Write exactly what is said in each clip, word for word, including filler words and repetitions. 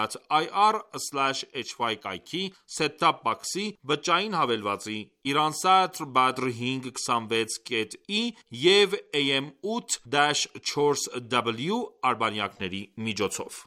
ir slash h y կայքի set-top box-ի բջջային հավելվածի Iransat Badr հինգ քսանվեց կետ ի և A M ութ չորս W արբանյակների միջոցով։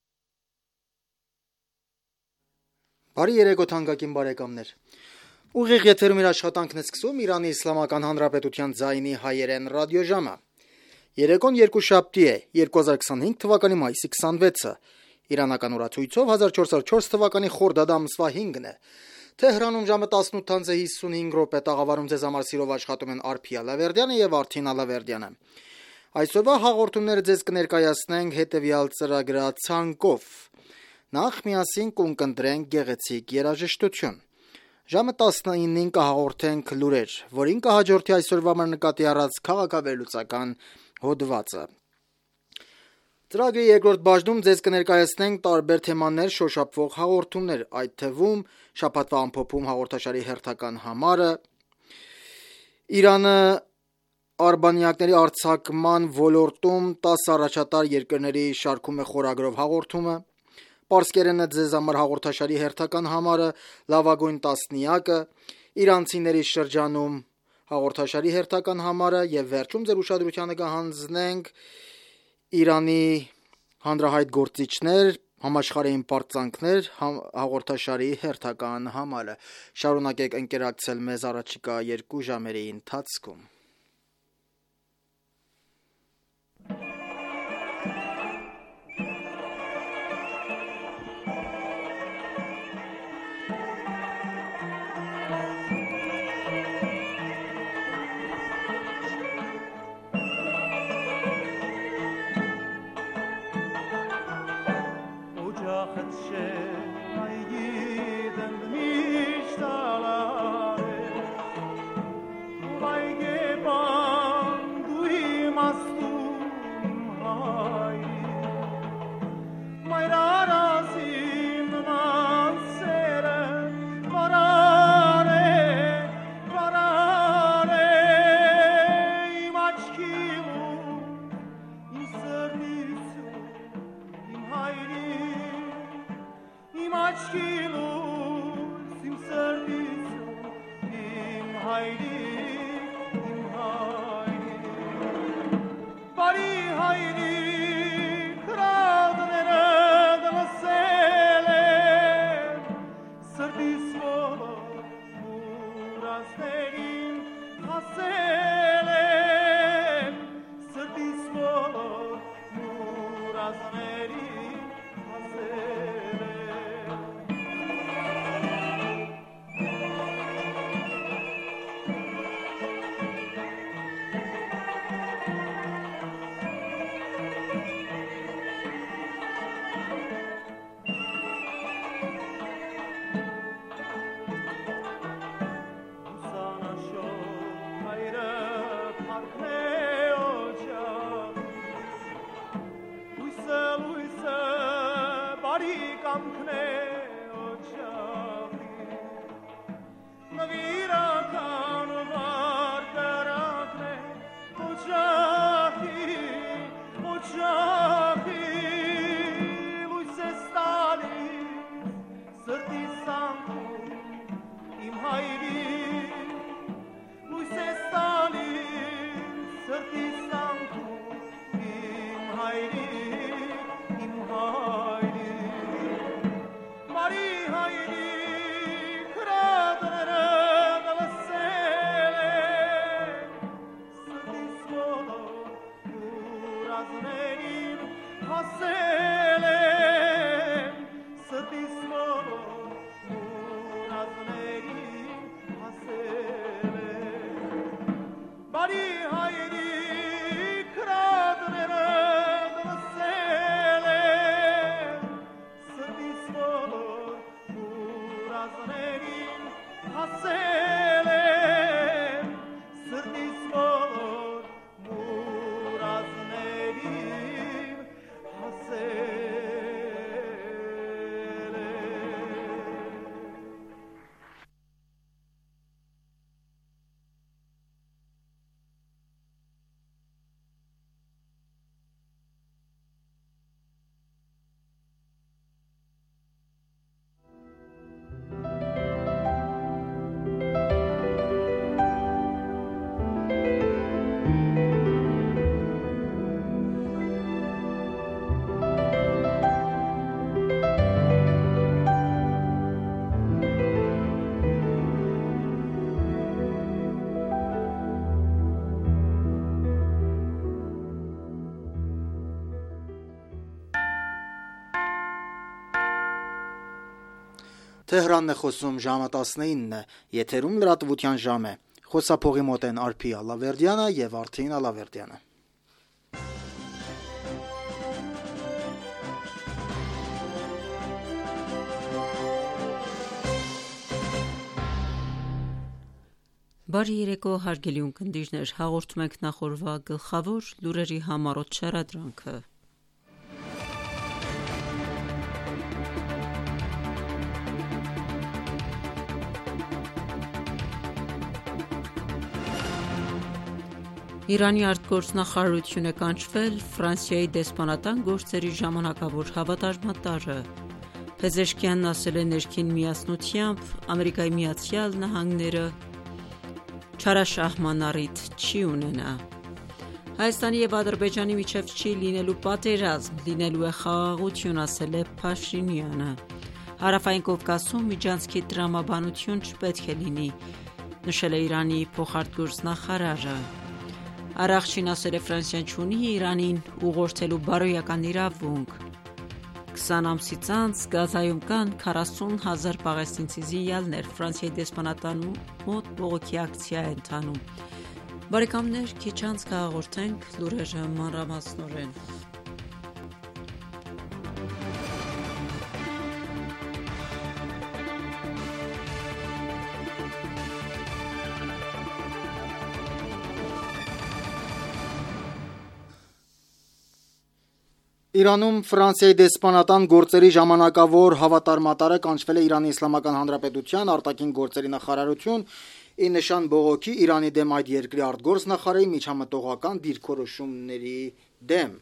Բարի երեկո թանկագին բարեկամներ։ Ուղիղ եթերում իր աշխատանքն է սկսում Իրանի Իսլամական Հանրապետության ձայնի հայերեն ռադիոժամը։ Երեկոն երկուշաբթի է, երկու հազար քսանհինգ թվականի մայիսի քսանվեցը, իրանական օրացույցով հազար չորս սար չորս թվականի խորդադ ամսվա հինգն է։ Թեհրանում ժամը տասնութ է հիսունհինգ րոպե, տաղավարում ձեզ համար սիրով աշխատում են Արփի Ալավերդյանը եւ Արթին Ալավերդյանը։ Այսօրվա հաղորդումները ձեզ կներկայացնենք հետեւյալ ծրագրացանկով։ Նախ միասին կունկնդրենք գեղեցիկ երաժշտություն։ Ժամը տասնինին կհաղորդենք լուրեր, որին կհաջորդի այսօրվա մեր նկատի առած քաղաքավերլուծական հոդվածը։ Ծրագրի երկրորդ բաժնում ձեզ կներկայացնենք տարբեր թեմաներ շոշափվող հաղորդումներ, այդ թվում շաբաթվա ամփոփում հաղորդաշարի հերթական համարը, Իրանը արբանյակների արձակման ոլորտում տասը առաջատար երկրների շարքում է խորագրով հաղորդումը, Պարսկերենը ձեզ համար հաղորդաշարի հերթական համարը, լավագույն տասնյակը, իրանցիների շրջանում հաղորդաշարի հերթական համարը եւ վերջում ձեր ուշադրությանը կհանձնենք Իրանի հանրահայտ գործիչներ, համաշխարհային պարծանքներ հաղորդաշարի հերթական համարը։ Շարունակեք ընկերակցել մեզ առաջիկա երկու ժամերի ընթացքում։ Թեհրանն է խոսում, ժամը տասնինն է, եթերում լրատվության ժամ է։ Խոսափողի մոտ են Արփի Ալավերդյանը եւ Արթին Ալավերդյանը։ Բարի երեկո, հարգելի ունկնդիրներ, հաղորդում ենք նախորդ գլխավոր լուրերի համառոտ շարադրանքը։ Իրանի արտգործնախարարություն է կանչվել Ֆրանսիայի դեսպանատան գործերի ժամանակավոր հավատարմատարը։ Փեզեշքյանն ասել է ներքին միասնությամբ Ամերիկայի Միացյալ Նահանգները չարաշահման առիթ չի ունենա։ Հայաստանի և Ադրբեջանի միջև չի լինելու պատերազմ, լինելու է խաղաղություն, ասել է Փաշինյանը։ Հարավային Կովկասում միջանցքի տրամաբանություն չպետք է լինի, նշել է Իրանի փոխարտգործնախարարը։ Արաղչին ասել է Ֆրանսիան չունի Իրանին ուղղորդելու բարոյական իրավունք։ Քսան ամսից անց Գազայում կան քառասուն հազար պաղեստինցի զինյալներ, Ֆրանսիայի դեսպանատան մոտ բողոքի ակցիա է ընթանում։ Բարեկամներ, քիչ անց կհաղորդենք լուրերը մանրամասնորեն։ Իրանում Ֆրանսիայի դեսպանատան գործերի ժամանակավոր հավատարմատարը կանչվել է Իրանի Իսլամական Հանրապետության արտաքին գործերի նախարարություն՝ ի նշան բողոքի Իրանի դեմ այդ երկրի արտգործնախարարի միջամտողական դիրքորոշումների դեմ։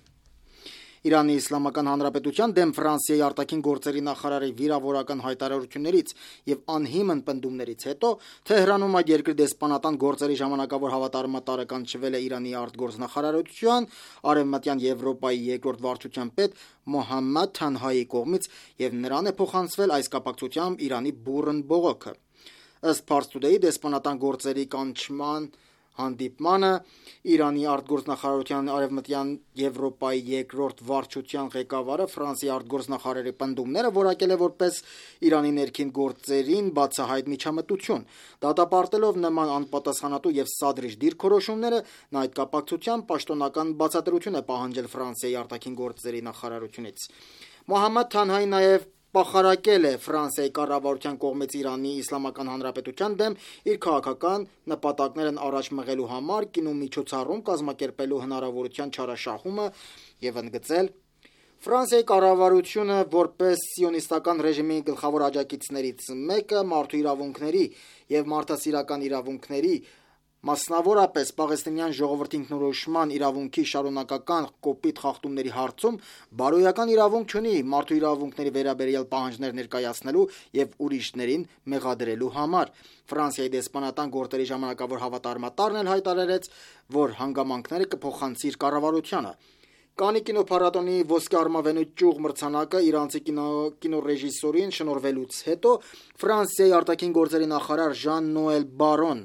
Իրանի Իսլամական Հանրապետության դեմ Ֆրանսիայի արտաքին գործերի նախարարի վիրավորական հայտարարություններից եւ անհիմն պնդումներից հետո Թեհրանում այդ երկրի դեսպանատան գործերի ժամանակավոր հավատարմատարը կանչվել է Իրանի արտգործնախարարության Արևմտյան Եվրոպայի երկրորդ վարչության պետ Մոհամմադ Թանհայի կողմից եւ նրան է փոխանցվել այս կապակցությամբ Իրանի բուռն բողոքը։ Ըստ Pars Today դեսպանատան գործերի կանչման հանդիպմանը Իրանի արտգործնախարարության Արևմտյան Եվրոպայի երկրորդ վարչության ղեկավարը Ֆրանսիայի արտգործնախարարի պնդումները որակել է որպես Իրանի ներքին գործերին բացահայտ միջամտություն։ Դատապարտելով նման անպատասխանատու եւ սադրիչ դիրքորոշումները, նա այդ կապակցությամբ պաշտոնական բացատրություն է պահանջել Ֆրանսիայի արտաքին գործերի նախարարությունից։ Մոհամմադ Թանհային նաեւ պախարակել է Ֆրանսիայի կառավարության կողմից Իրանի Իսլամական Հանրապետության դեմ իր քաղաքական նպատակներն առաջ մղելու համար կինո միջոցառում կազմակերպելու հնարավորության չարաշահումը եւ ընդգծել Ֆրանսիայի կառավարությունը որպես սիոնիստական ռեժիմի գլխավոր աջակիցներից մեկը մարդու իրավունքների եւ մարդասիրական իրավունքների, մասնավորապես պաղեստինյան ժողովրդի ինքնորոշման իրավունքի շարունակական կոպիտ խախտումների հարցում բարոյական իրավունք չունի մարդու իրավունքների վերաբերյալ պահանջներ ներկայացնելու եւ ուրիշներին մեղադրելու համար։ Ֆրանսիայի դեսպանատան գործերի ժամանակավոր հավատարմատարն էլ հայտարարեց, որ հանգամանքները կփոխանցի իր կառավարությանը։ Կաննի կինոփառատոնի ոսկե արմավենու ճյուղ մրցանակը իրանցի կինո կինոռեժիսորին շնորհվելուց հետո Ֆրանսիայի արտաքին գործերի նախարար Ժան-Նոել Բարոն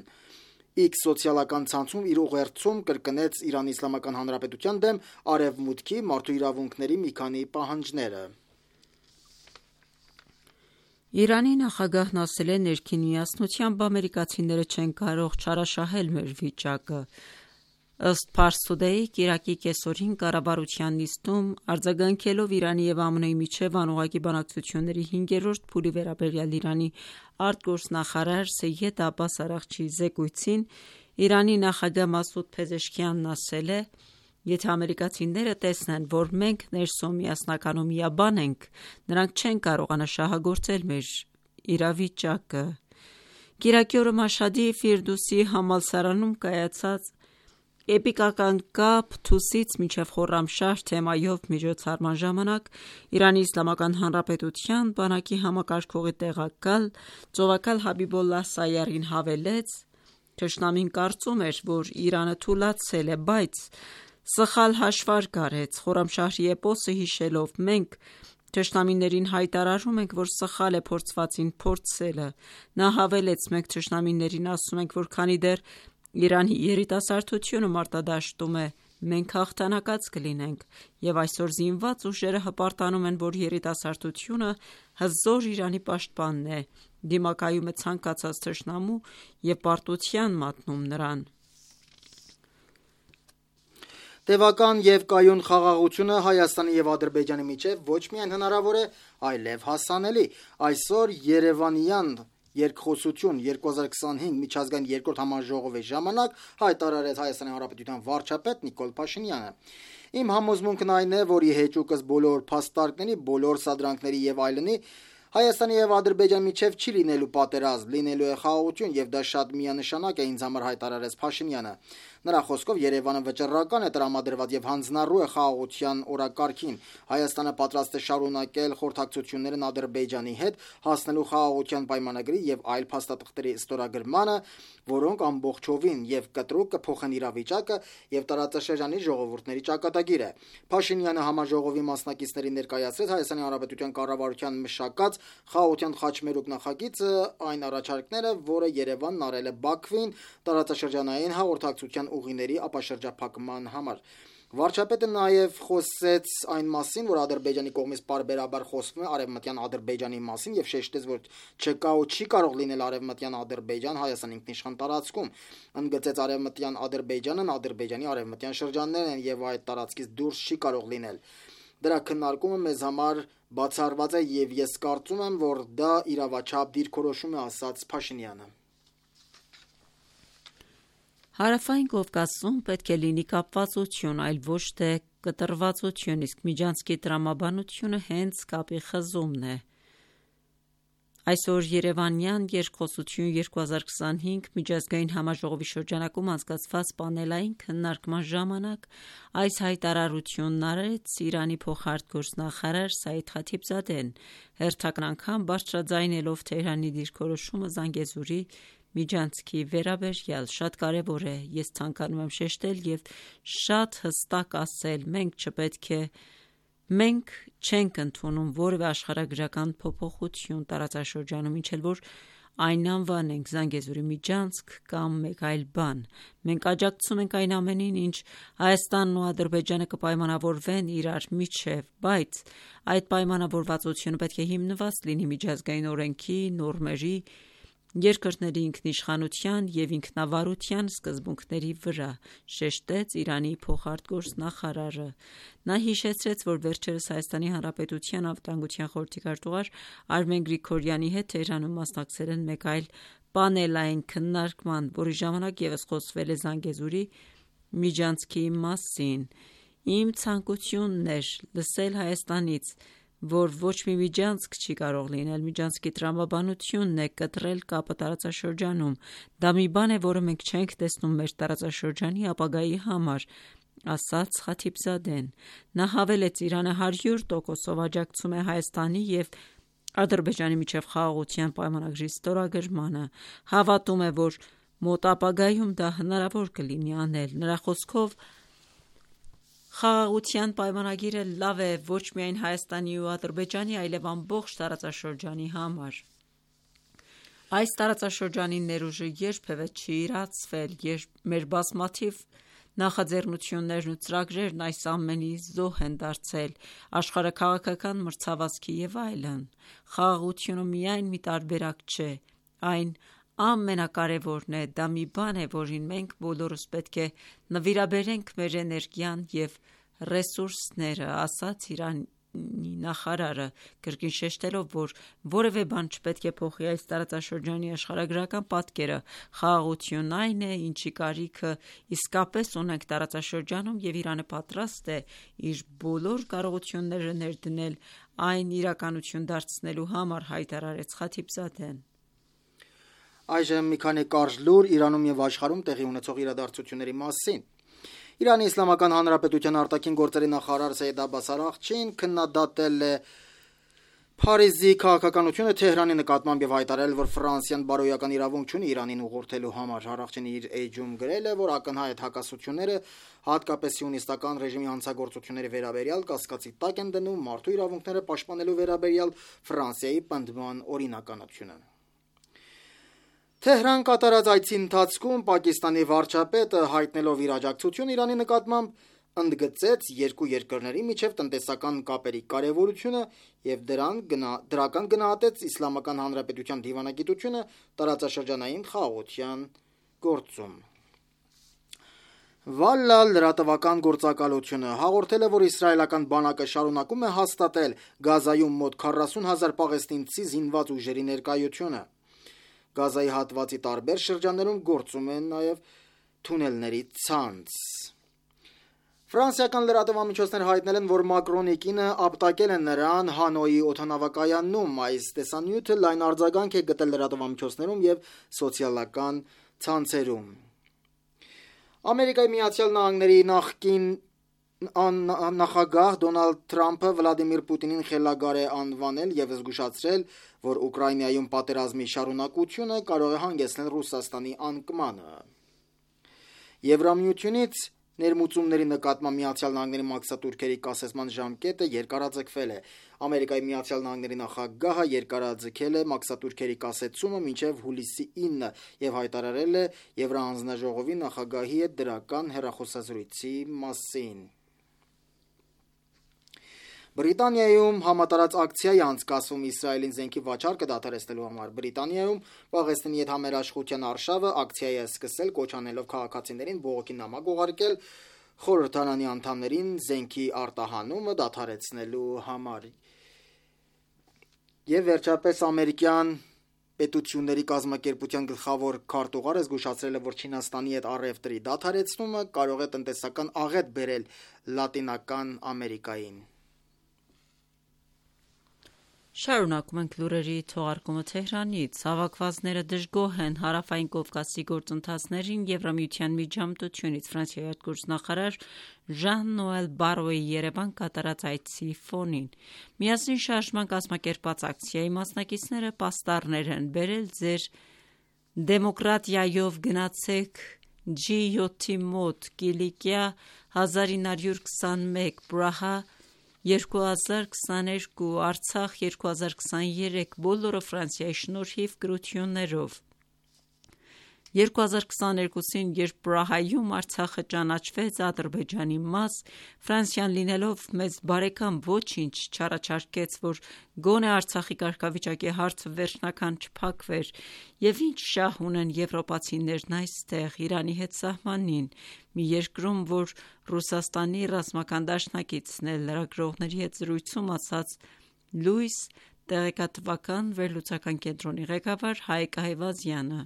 X սոցիալական ցանցում իր ուղերձում կրկնեց Իրանի Իսլամական Հանրապետության դեմ արևմուտքի մարդու իրավունքների մի քանի պահանջները։ Իրանի նախագահն ասել է ներքին միասնությամբ ամերիկացիները չեն կարող չարաշահել մեր վիճակը։ Ըստ Pars Today Իրաքի կեսօրին կառավարության նիստում արձագանքելով Իրանի եւ ԱՄՆ-ի միջև անուղղակի բանակցությունների հինգերորդ փուլի վերաբերյալ Իրանի արտգործնախարար Սեյեդ Աբբաս Արաղչիի զեկույցին Իրանի նախագահ Մասուդ Փեզեշքյանն ասել է. «Եթե ամերիկացիները տեսնեն, որ մենք ներսում միասնական ու միաբան ենք, նրանք չեն կարողանա շահագործել մեր իրավիճակը»։ Կիրակի օրը Մաշհադի Ֆիրդուսի համալսարանում կայացած Էպիկական կապ Թուսից մինչև Խորրամշահր թեմայով միջոցառման ժամանակ Իրանի Իսլամական Հանրապետության բանակի համակարգողի տեղակալ ծովակալ Հաբիբոլլահ Սայարին հավելեց. «Թշնամին կարծում էր, որ Իրանը թուլացել է, բայց սխալ հաշվարկ արեց։ Խորրամշահրի էպոսը հիշելով մենք թշնամիներին հայտարարում ենք, որ սխալ է փորձվածին փորձելը»։ Նա հավելեց. «Մենք թշնամիներին ասում ենք, որ քանի դեռ Իրանի երիտասարդությունը մարտադաշտում է, մենք հաղթանակած կլինենք, եւ այսօր զինված ուժերը հպարտանում են, որ երիտասարդությունը հզոր Իրանի պաշտպանն է, դիմակայում է ցանկացած թշնամու եւ պարտության մատնում նրան։ Տևական եւ կայուն խաղաղությունը Հայաստանի եւ Ադրբեջանի միջեւ ոչ միայն հնարավոր է, այլև հասանելի։ Այսօր Երևանյան երկխոսություն երկու հազար քսանհինգ միջազգային երկրորդ համաժողովի ժամանակ հայտարարեց Հայաստանի Հանրապետության վարչապետ Նիկոլ Փաշինյանը։ Իմ համոզմունքն այն է, որ ի հեճուկս բոլոր փաստարկների, բոլոր սադրանքների եւ այլնի Հայաստանի եւ Ադրբեջանի միջեւ չի լինելու պատերազմ, լինելու է խաղաղություն եւ դա շատ միանշանակ է ինձ համար, հայտարարեց Փաշինյանը։ Նրա խոսքով Երևանը վճռական է տրամադրված եւ հանձնառու է խաղաղության օրակարգին։ Հայաստանը պատրաստ է շարունակել խորհրդակցություններն Ադրբեջանի հետ, հասնելու խաղաղության պայմանագրի եւ այլ փաստաթղթերի ստորագրմանը, որոնք ամբողջովին եւ կտրուկ կփոխեն իրավիճակը եւ տարածաշրջանի ժողովուրդների ճակատագիրը։ Փաշինյանը համաժողովի մասնակիցներին ներկայացրեց Հայաստանի Հանրապետության կառավարության մշակած խաղաղության խաչմերուկ նախագիծը, այն առաջարկները, որը Երևանն արել է Բաքվին տարածաշրջանային հաղորդակցության ուղիների ապաշրջափակման համար։ Վարչապետը նաև խոսեց այն մասին, որ Ադրբեջանի կողմից պարբերաբար խոսվում է Արևմտյան Ադրբեջանի մասին եւ շեշտեց, որ չկա ու չի կարող լինել Արևմտյան Ադրբեջան Հայաստանի ինքնիշխան տարածքում։ Ընդգծեց Արևմտյան Ադրբեջանն Ադրբեջանի արևմտյան շրջաններն են եւ այդ տարածքից դուրս չի կարող լինել։ Դրա քննարկումը մեզ համար բացառված է եւ ես կարծում եմ, որ դա իրավաչափ դիրքորոշում է, ասաց Փաշինյանը։ Հարավային Կովկասում պետք է լինի կապվածություն, այլ ոչ թե կտրվածություն, իսկ Միջանցքի տրամաբանությունը հենց կապի խզումն է։ Այսօր Երևանյան երկխոսություն երկու հազար քսանհինգ միջազգային համաժողովի շրջանակում անցկացված պանելային քննարկման ժամանակ այս հայտարարությունն արեց Իրանի փոխարտգործնախարար Սաիդ Խաթիբզադեն, հերթական անգամ բարձրաձայնելով Թեհրանի դիրքորոշումը Զանգեզուրի Միջանցքի վերաբերյալ։ Շատ կարևոր է, ես ցանկանում եմ շեշտել եւ շատ հստակ ասել, մենք չպետք է Մենք չենք ընդունում որևէ աշխարհագրական փոփոխություն տարածաշրջանում, ինչ էլ որ այն անվանենք Զանգեզուրի Միջանցք կամ մեկ այլ բան։ Մենք աջակցում ենք այն ամենին, ինչ Հայաստանն ու Ադրբեջանը կպայմանավորվեն իրար միջև, բայց այդ պայմանավորվածությունը պետք է հիմնված լինի միջազգային օրենքի, նորմերի, երկրների ինքնիշխանության եւ ինքնավարության սկզբունքների վրա, շեշտեց Իրանի փոխարտգործնախարարը։ Նա հիշեցրեց, որ վերջերս Հայաստանի Հանրապետության անվտանգության խորհրդի քարտուղար Արմեն Գրիգորյանի հետ Թեհրանում մասնակցել են մեկ այլ պանելային քննարկման, որի ժամանակ եւս խոսվել է Զանգեզուրի Միջանցքի մասին։ Իմ ցանկությունն էր լսել Հայաստանից, որ ոչ մի Միջանցք չի կարող լինել, Միջանցքի տրամաբանությունն է կտրել կապը տարածաշրջանում։ Դա մի բան է, որը մենք չենք տեսնում մեր տարածաշրջանի ապագայի համար, ասաց Խաթիբզադեն։ Նա հավելեց, Իրանը հարյուր տոկոսով աջակցում է Հայաստանի եւ Ադրբեջանի միջև խաղաղության պայմանագրի ստորագրմանը, հավատում է, որ մոտ ապագայում դա հնարավոր կլինի անել։ Նրա խոսքով խաղաղության պայմանագիրը լավ է ոչ միայն Հայաստանի ու Ադրբեջանի, այլև ամբողջ տարածաշրջանի համար։ Այս տարածաշրջանի ներուժը երբևէ չի իրացվել, երբ մեր բազմաթիվ նախաձեռնություններն ու ծրագրերն այս ամենի զոհ են դարձել, աշխարհաքաղաքական մրցավազքի եւ այլն։ Խաղաղությունը միայն մի տարբերակ չէ, այն ամենակարևորն է, դա մի բան է, որին մենք բոլորս պետք է նվիրաբերենք մեր էներգիան եւ ռեսուրսները, ասաց Իրանի նախարարը, կրկին շեշտելով, որ որևէ բան չպետք է փոխի այս տարածաշրջանի աշխարհագրական պատկերը։ Խաղաղությունն այն է, ինչի կարիքը իսկապես ունենք տարածաշրջանում եւ Իրանը պատրաստ է իր բոլոր կարողությունները ներդնել այն իրականություն դարձնելու համար, հայտարարեց Խաթիբզադեն։ Այժմ մի քանի կարճ լուր Իրանում եւ աշխարհում տեղի ունեցող իրադարձությունների մասին։ Իրանի Իսլամական Հանրապետության արտաքին գործերի նախարար Սեյեդ Աբբաս Արաղչին քննադատել է Փարիզի քաղաքականությունը Թեհրանի նկատմամբ եւ հայտարարել, որ Ֆրանսիան բարոյական իրավունք չունի Իրանին ուղղորդելու համար։ Արաղչին իր էջում գրել է, որ ակնհայտ հակասությունները հատկապես սիոնիստական ռեժիմի հանցագործությունների վերաբերյալ կասկածի տակ են դնում մարդու իրավունքները պաշտպանելու վերաբերյալ Ֆրանսիայի պնդման օրինականությունը։ Թեհրան կատարած այցի ընթացքում Պակիստանի վարչապետը հայտնելով իր աջակցությունը Իրանի նկատմամբ ընդգծեց երկու երկրների միջև տնտեսական կապերի կարևորությունը և դրան գնա, դրական գնահատեց Իսլամական Հանրապետության դիվանագիտությունը տարածաշրջանային խաղաղության գործում։ Վալլալ լրատվական գործակալությունը հաղորդել է, որ իսրայելական բանակը շարունակում է հաստատել Գազայում մոտ քառասուն հազար պաղեստինցի զինված ուժերի ներկայությունը։ Գազայի հատվածի տարբեր շրջաններում գործում են նաև թունելների ցանց։ Ֆրանսիական լրատվամիջոցներ հայտնել են, որ Մակրոնի կինը ապտակել է նրան Հանոյի օդանավակայանում։ Այս տեսանյութը լայն արձագանք է գտել լրատվամիջոցներում և սոցիալական ցանցերում։ Ամերիկայի Միացյալ Նահանգների նախկին նախագահ Դոնալդ Թրամփը Վլադիմիր Պուտինին խելագար է անվանել և զգուշացրել, որ Ուկրաինայում պատերազմի շարունակությունը կարող է հանգեցնել Ռուսաստանի անկմանը։ Եվրամիությունից ներմուծումների նկատմամբ Միացյալ Նահանգների մաքսատուրքերի կասեցման ժամկետը երկարաձգվել է։ Ամերիկայի Միացյալ Նահանգների նախագահը երկարաձգել է մաքսատուրքերի կասեցումը մինչև հուլիսի ինը և հայտարարել է Եվրահանձնաժողովի նախագահի հետ դրական հեռախոսազրույցի մասին։ Բրիտանիայում համատարած ակցիա է անցկացվում Իսրայելին զենքի վաճառքը դադարեցնելու համար։ Բրիտանիայում Պաղեստինի հետ համերաշխության արշավը ակցիա է սկսել, կոչ անելով քաղաքացիներին բողոքի նամակ ուղարկել խորհրդարանի անդամներին զենքի արտահանումը դադարեցնելու համար։ Եվ վերջապես ամերիկյան պետությունների կազմակերպության գլխավոր քարտուղարը զգուշացրել է, որ Չինաստանի հետ առևտրի դադարեցումը կարող է տնտեսական աղետ բերել Լատինական Ամերիկային։ Շարունակում ենք լուրերի թողարկումը Թեհրանից։ Հավաքվածները դժգոհ են Հարավային Կովկասի գործընթացներին Եվրամիության միջամտությունից։ Ֆրանսիայի արտգործնախարար Ժան-Նոել Բարոյի Երևան կատարած այցի ֆոնին։ Միասին շարժման կազմակերպած ակցիայի մասնակիցները պաստառներ են բերել «Ձեր դեմոկրատիայով գնացեք ջի յոթի մոտ», Կիլիկիա հազար ինը հարյուր քսանմեկ, Պրահա երկու հազար քսաներկու, Արցախ երկու հազար քսաներեք, բոլորը Ֆրանսիայի շնորհիվ գրություններով։ երկու հազար քսաներկուսին, երբ Պրահայում Արցախը ճանաչվեց Ադրբեջանի մաս, Ֆրանսիան լինելով մեծ բարեկամ ոչինչ չառաջարկեց, որ գոնե Արցախի կարգավիճակի հարցը վերջնական չփակվեր, և ինչ շահ ունեն եվրոպացիներն այստեղ, Իրանի հետ սահմանին, մի երկրում, որ Ռուսաստանի ռազմական դաշնակիցն է, լրագրողների հետ զրույցում ասաց լույս տեղեկատվական վերլուծական կենտրոնի ղեկավար Հայկ Այվազյանը։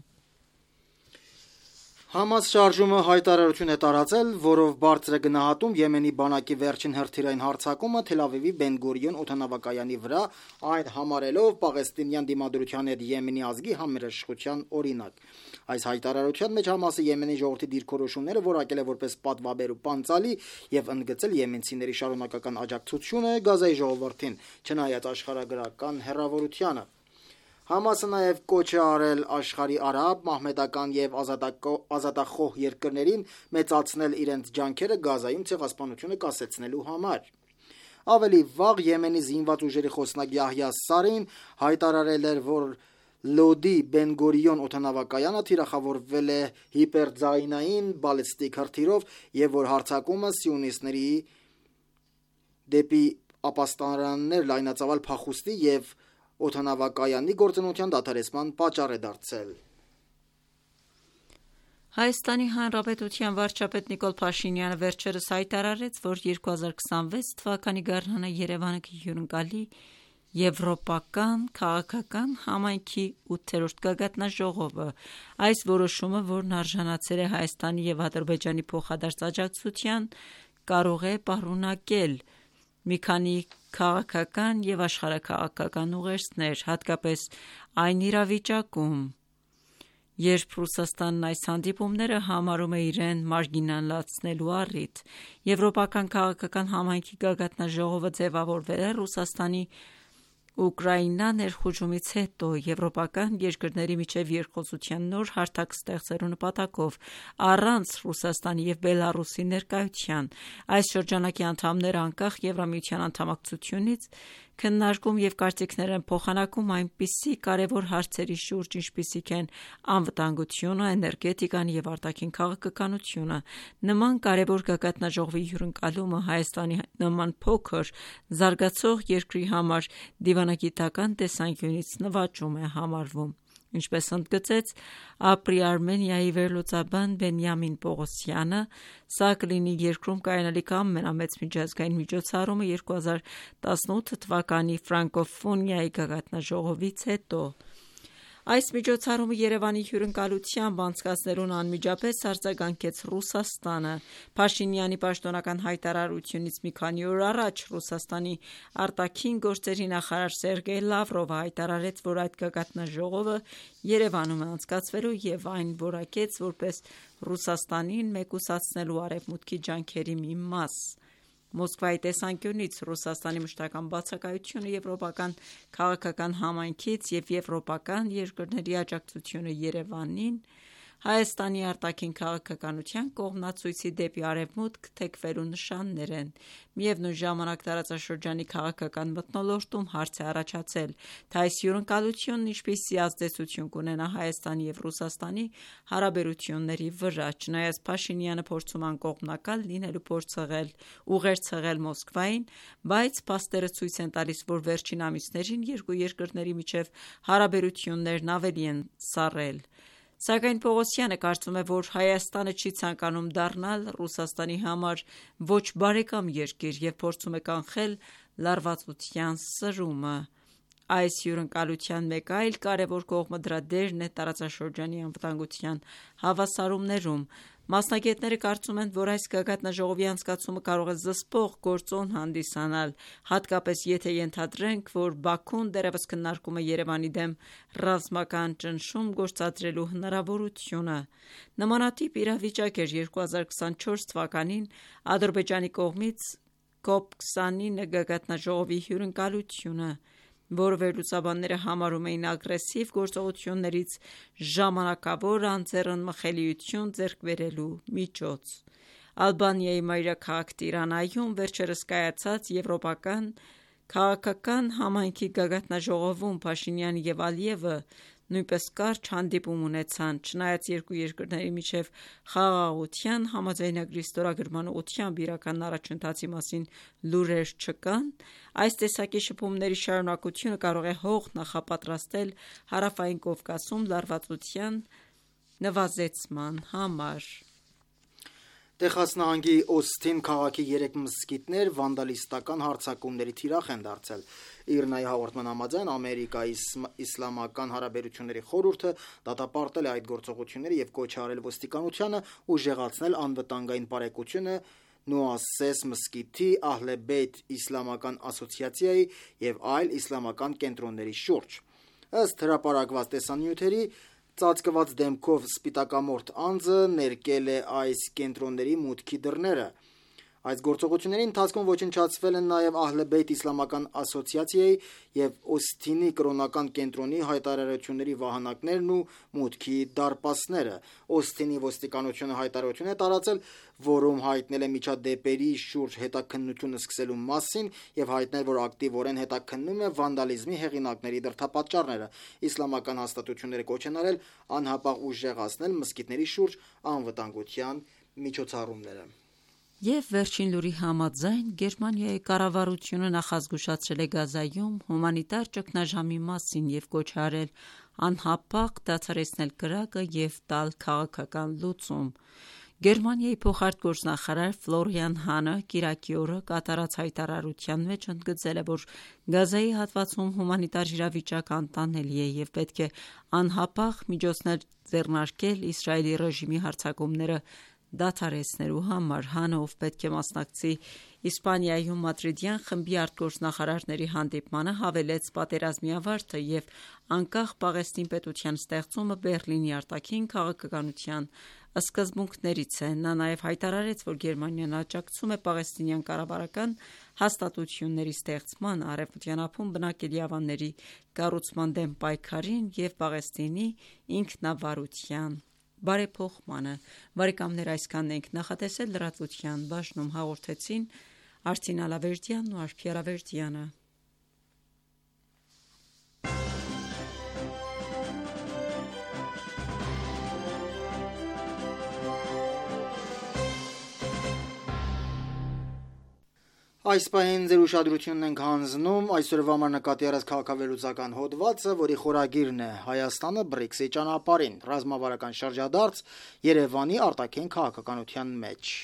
Համաս շարժումը հայտարարություն է տարածել, որով բարձր է գնահատում Եմենի բանակի վերջին հրթիռային հարձակումը Թել Ավիվի Բեն Գուրիոն օդանավակայանի վրա, այն համարելով պաղեստինյան դիմադրության հետ Եմենի ազգի համերաշխության օրինակ։ Այս հայտարարության մեջ Համասը Եմենի ժողովրդի դիրքորոշումները որակել է որպես պատվաբեր ու պանծալի և ընդգծել եմենցիների շարունակական աջակցությունը Գազայի ժողովրդին, չնայած աշխարհագրական հեռավորությանը։ Համասը նաև կոչ է արել աշխարհի արաբ, մահմեդական և ազատախոհ երկրներին մեծացնել իրենց ջանքերը Գազայում ցեղասպանությունը կասեցնելու համար։ Ավելի վաղ Եմենի զինված ուժերի խոսնակ Յահյա Սարին հայտարարել էր, որ Լոդի Բեն Գուրիոն օդանավակայանը թիրախավորվել է հիպերձայնային բալիստիկ հրթիռով և որ հարձակումը սիոնիստների դեպի ապաստարաններ լայնածավալ փախուստի և օդանավակայանի գործունեության դադարեցման պատճառ է դարձել։ Հայաստանի Հանրապետության վարչապետ Նիկոլ Փաշինյանը վերջերս հայտարարեց, որ երկու հազար քսանվեց թվականի գարնանը Երևանը կհյուրընկալի Եվրոպական քաղաքական համայնքի ութերորդ գագաթնաժողովը։ Այս որոշումը, որն արժանացել է Հայաստանի և Ադրբեջանի փոխադարձ աջակցության, կարող է պարունակել մի քանի քաղաքական և աշխարհաքաղաքական ուղերձներ, հատկապես այն իրավիճակում, երբ Ռուսաստանն այս հանդիպումները համարում է իրեն մարգինալացնելու առիթ։ Եվրոպական քաղաքական համայնքի գագաթնաժողովը ձևավորվել է Ռուսաստանի Ուկրաինա ներխուժումից հետո եվրոպական երկրների միջև երկխոսության նոր հարթակ ստեղծելու նպատակով, առանց Ռուսաստանի և Բելառուսի ներկայության։ Այս շրջանակի անդամները անկախ Եվրամիության անդամակցությունից քննարկում եւ կարծիքներ են փոխանակում այնպիսի կարևոր հարցերի շուրջ, ինչպիսիք են անվտանգությունը, էներգետիկան եւ արտաքին քաղաքականությունը։ Նման կարևոր գագաթնաժողովի հյուրընկալումը Հայաստանի նման փոքր զարգացող երկրի համար դիվանագիտական տեսանկյունից նվաճում է համարվում։ Ինչպես ընդգծեց Ապրի Արմենիայի վերլուծաբան Բենյամին Պողոսյանը, սա կլինի երկրում կայանալիք ամենամեծ միջազգային միջոցառումը երկու հազար տասնութ թվականի ֆրանկոֆոնիայի գագաթնաժողովից հետո։ Այս միջոցառումը Երևանի հյուրընկալությամբ անցկացնելուն անմիջապես արձագանքեց Ռուսաստանը։ Փաշինյանի պաշտոնական հայտարարությունից մի քանի օր առաջ Ռուսաստանի արտաքին գործերի նախարար Սերգեյ Լավրովը հայտարարեց, որ այդ գագաթնաժողովը Երևանում է անցկացվելու եւ այն որակեց որպես Ռուսաստանին մեկուսացնելու արևմուտքի ջանքերի մի մաս։ Մոսկվայի տեսանկյունից Ռուսաստանի մշտական բացակայությունը եվրոպական քաղաքական համայնքից եւ եվրոպական երկրների աջակցությունը Երևանին Հայաստանի արտաքին քաղաքականության կողմնացույցի դեպի արևմուտք թեքվելու նշաններ են։ Միևնույն ժամանակ տարածաշրջանի քաղաքական մթնոլորտում հարց է առաջացել, թե այս հյուրընկալությունն ինչպիսի ազդեցություն կունենա Հայաստանի եւ Ռուսաստանի հարաբերությունների վրա։ Չնայած Փաշինյանը փորձում անկողմնակալ լինելու փորձ եղել ուղեր ցեղել Մոսկվային, բայց փաստերը ցույց են տալիս, որ վերջին ամիսներին երկու երկրների միջև հարաբերություններն ավելի են սառել։ Սակայն Պողոսյանը կարծում է, որ Հայաստանը չի ցանկանում դառնալ Ռուսաստանի համար ոչ բարեկամ երկիր եւ փորձում է կանխել լարվածության սրումը։ Այս հյուրընկալության մեկ այլ կարևոր կողմը դրա դերն է տարածաշրջանի անվտանգության հավասարումներում։ Մասնագետները կարծում են, որ այս գագաթնաժողովի անցկացումը կարող է զսպող գործոն հանդիսանալ, հատկապես եթե ենթադրենք, որ Բաքուն դեռևս քննարկում է Երևանի դեմ ռազմական ճնշում գործադրելու հնարավորությունը։ Նմանատիպ իրավիճակ էր երկու հազար քսանչորս թվականին Ադրբեջանի կողմից կոպ քսանինը գագաթնաժողովի հյուրընկալությունը, որը վերլուծաբանները համարում էին ագրեսիվ գործողություններից ժամանակավոր անձեռնմխելիություն ձեռք բերելու միջոց։ Ալբանիայի մայրաքաղաք Տիրանայում վերջերս կայացած եվրոպական քաղաքական համայնքի գագաթնաժողովում Փաշինյանը եւ Ալիևը նույնպես կարճ հանդիպում ունեցան։ Չնայած երկու երկրների միջև խաղաղության համաձայնագրի ստորագրման ուղղությամբ իրական առաջընթացի մասին լուրեր չկան, այս տեսակի շփումների շարունակությունը կարող է հող նախապատրաստել Հարավային Կովկասում լարվածության նվազեցման համար։ Տեխաս նահանգի Օսթին քաղաքի երեք մզկիթներ վանդալիստական հարձակումների թիրախ են դարձել։ ԻՌՆԱ-ի հաղորդման համաձայն Ամերիկայի իսլամական հարաբերությունների խորհուրդը դատապարտել է այդ գործողությունները եւ կոչ արել ոստիկանությանը ուժեղացնել անվտանգային բարեկությունը Նուասես մզկիթի, Ահլե Բեյթ իսլամական ասոցիացիայի եւ այլ իսլամական կենտրոնների շուրջ։ Ըստ հրապարակված տեսանյութերի ծածկված դեմքով սպիտակամորթ անձը ներկել է այս կենտրոնների մուտքի դռները։ Այս գործողությունների ընթացքում ոչնչացվել են նաև Ահլե Բեյթ իսլամական ասոցիացիայի եւ Օսթինի կրոնական կենտրոնի հայտարարությունների վահանակներն ու մուտքի դարպասները։ Օսթինի ոստիկանությունը հայտարարություն է տարածել, որում հայտնել է միջադեպերի շուրջ հետաքննություն սկսելու մասին եւ հայտնել, որ ակտիվորեն հետաքննում է վանդալիզմի հեղինակների դրդապատճառները։ Իսլամական հաստատությունները կոչ են արել անհապաղ ուժեղացնել մզկիթների շուրջ անվտանգության միջոցառումները։ Եվ վերջին լուրի համաձայն Գերմանիայի կառավարությունը նախազգուշացրել է Գազայում հումանիտար ճգնաժամի մասին եւ կոչ արել անհապաղ դադարեցնել կրակը եւ տալ քաղաքական լուծում։ Գերմանիայի փոխարտգործնախարար Ֆլորիան Հանը կիրակի օրը կատարած հայտարարության մեջ ընդգծել է, որ Գազայի հատվածում հումանիտար իրավիճակ անտանելի է եւ պետք է անհապաղ միջոցներ ձեռնարկել Իսրայելի ռեժիմի հարձակումները դադարեցնելու համար։ Հանը, ով պետք է մասնակցի Իսպանիայում Մադրիդյան խմբի արտգործնախարարների հանդիպմանը, հավելեց պատերազմի ավարտը եւ անկախ Պաղեստին պետության ստեղծումը Բեռլինի արտաքին քաղաքականության սկզբունքներից է։ Նա նաեւ հայտարարեց, որ Գերմանիան աջակցում է պաղեստինյան կառավարական հաստատությունների ստեղծման, արևմտյան ափում բնակելի ավանների կառուցման դեմ պայքարին եւ Պաղեստինի ինքնավարության բարեփոխմանը։ Բարեկամներ, այսքանն ենք նախատեսել լրատվության բաժնում, հաղորդեցին Արթին Ալավերդյանն ու Արփի Ալավերդյանը։ Այս պահին ձեր ուշադրությունն ենք հանձնում այսօրվա համար նկատի առած քաղաքավերլուծական հոդվածը, որի խորագիրն է Հայաստանը բրիքսի ճանապարհին, ռազմավարական շրջադարձ Երևանի արտաքին քաղաքականության մեջ։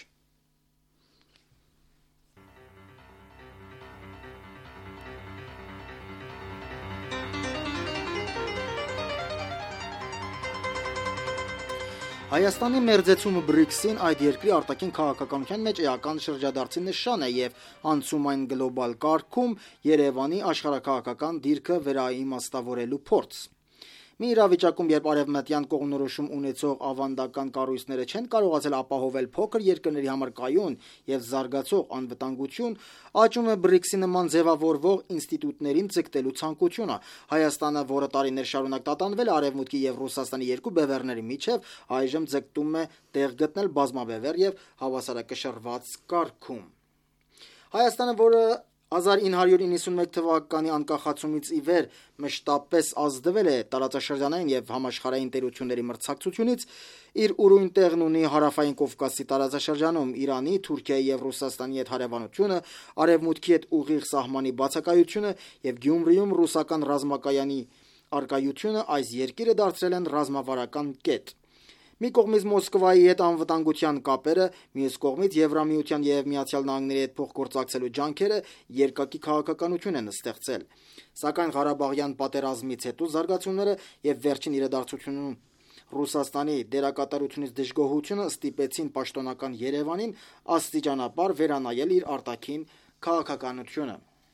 Հայաստանի մերձեցումը բրիքսին այդ երկրի արտաքին քաղաքականության մեջ էական շրջադարձի նշան է եւ անցումային գլոբալ կարգում Երևանի աշխարհաքաղաքական դիրքը վերաիմաստավորելու փորձ։ Մի իրավիճակում, երբ արևմտյան կողմնորոշում ունեցող ավանդական կառույցները չեն կարողացել ապահովել փոքր երկրների համար կայուն եւ զարգացող անվտանգություն, աճում է բրիքսի նման ձևավորվող ինստիտուտներին ձգտելու ցանկությունը։ Հայաստանը, որը տարիներ շարունակ տատանվել է Արևմուտքի եւ Ռուսաստանի երկու բևեռների միջև, այժմ ձգտում է տեղ գտնել բազմաբևեռ եւ հավասարակշռված կարգում։ Հայաստանը, որը հազար ինը հարյուր իննսունմեկ թվականի անկախացումից ի վեր մշտապես ազդվել է տարածաշրջանային եւ համաշխարհային տերությունների մրցակցությունից, իր ուրույն տեղն ունի հարավային Կովկասի տարածաշրջանում Իրանի, Թուրքիայի եւ Ռուսաստանի հետ հարևանությունը, Արևմուտքի հետ ուղիղ սահմանի բացակայությունը եւ Գյումրիում ռուսական ռազմակայանի արկայությունը այս երկիրը դարձրել են ռազմավարական կետ։ Մի կողմից Մոսկվայի հետ անվտանգության կապերը, մյուս կողմից Եվրամիության եւ Միացյալ Նահանգների հետ փոխգործակցելու ջանքերը երկակի քաղաքականություն են ստեղծել։ Սակայն Ղարաբաղյան պատերազմից հետո զարգացումները եւ վերջին իրադարձությունում Ռուսաստանի դերակատարությունից դժգոհությունը ստիպեցին պաշտոնական Երևանին աստիճանաբար վերանայել իր արտաքին քաղաքականությունը։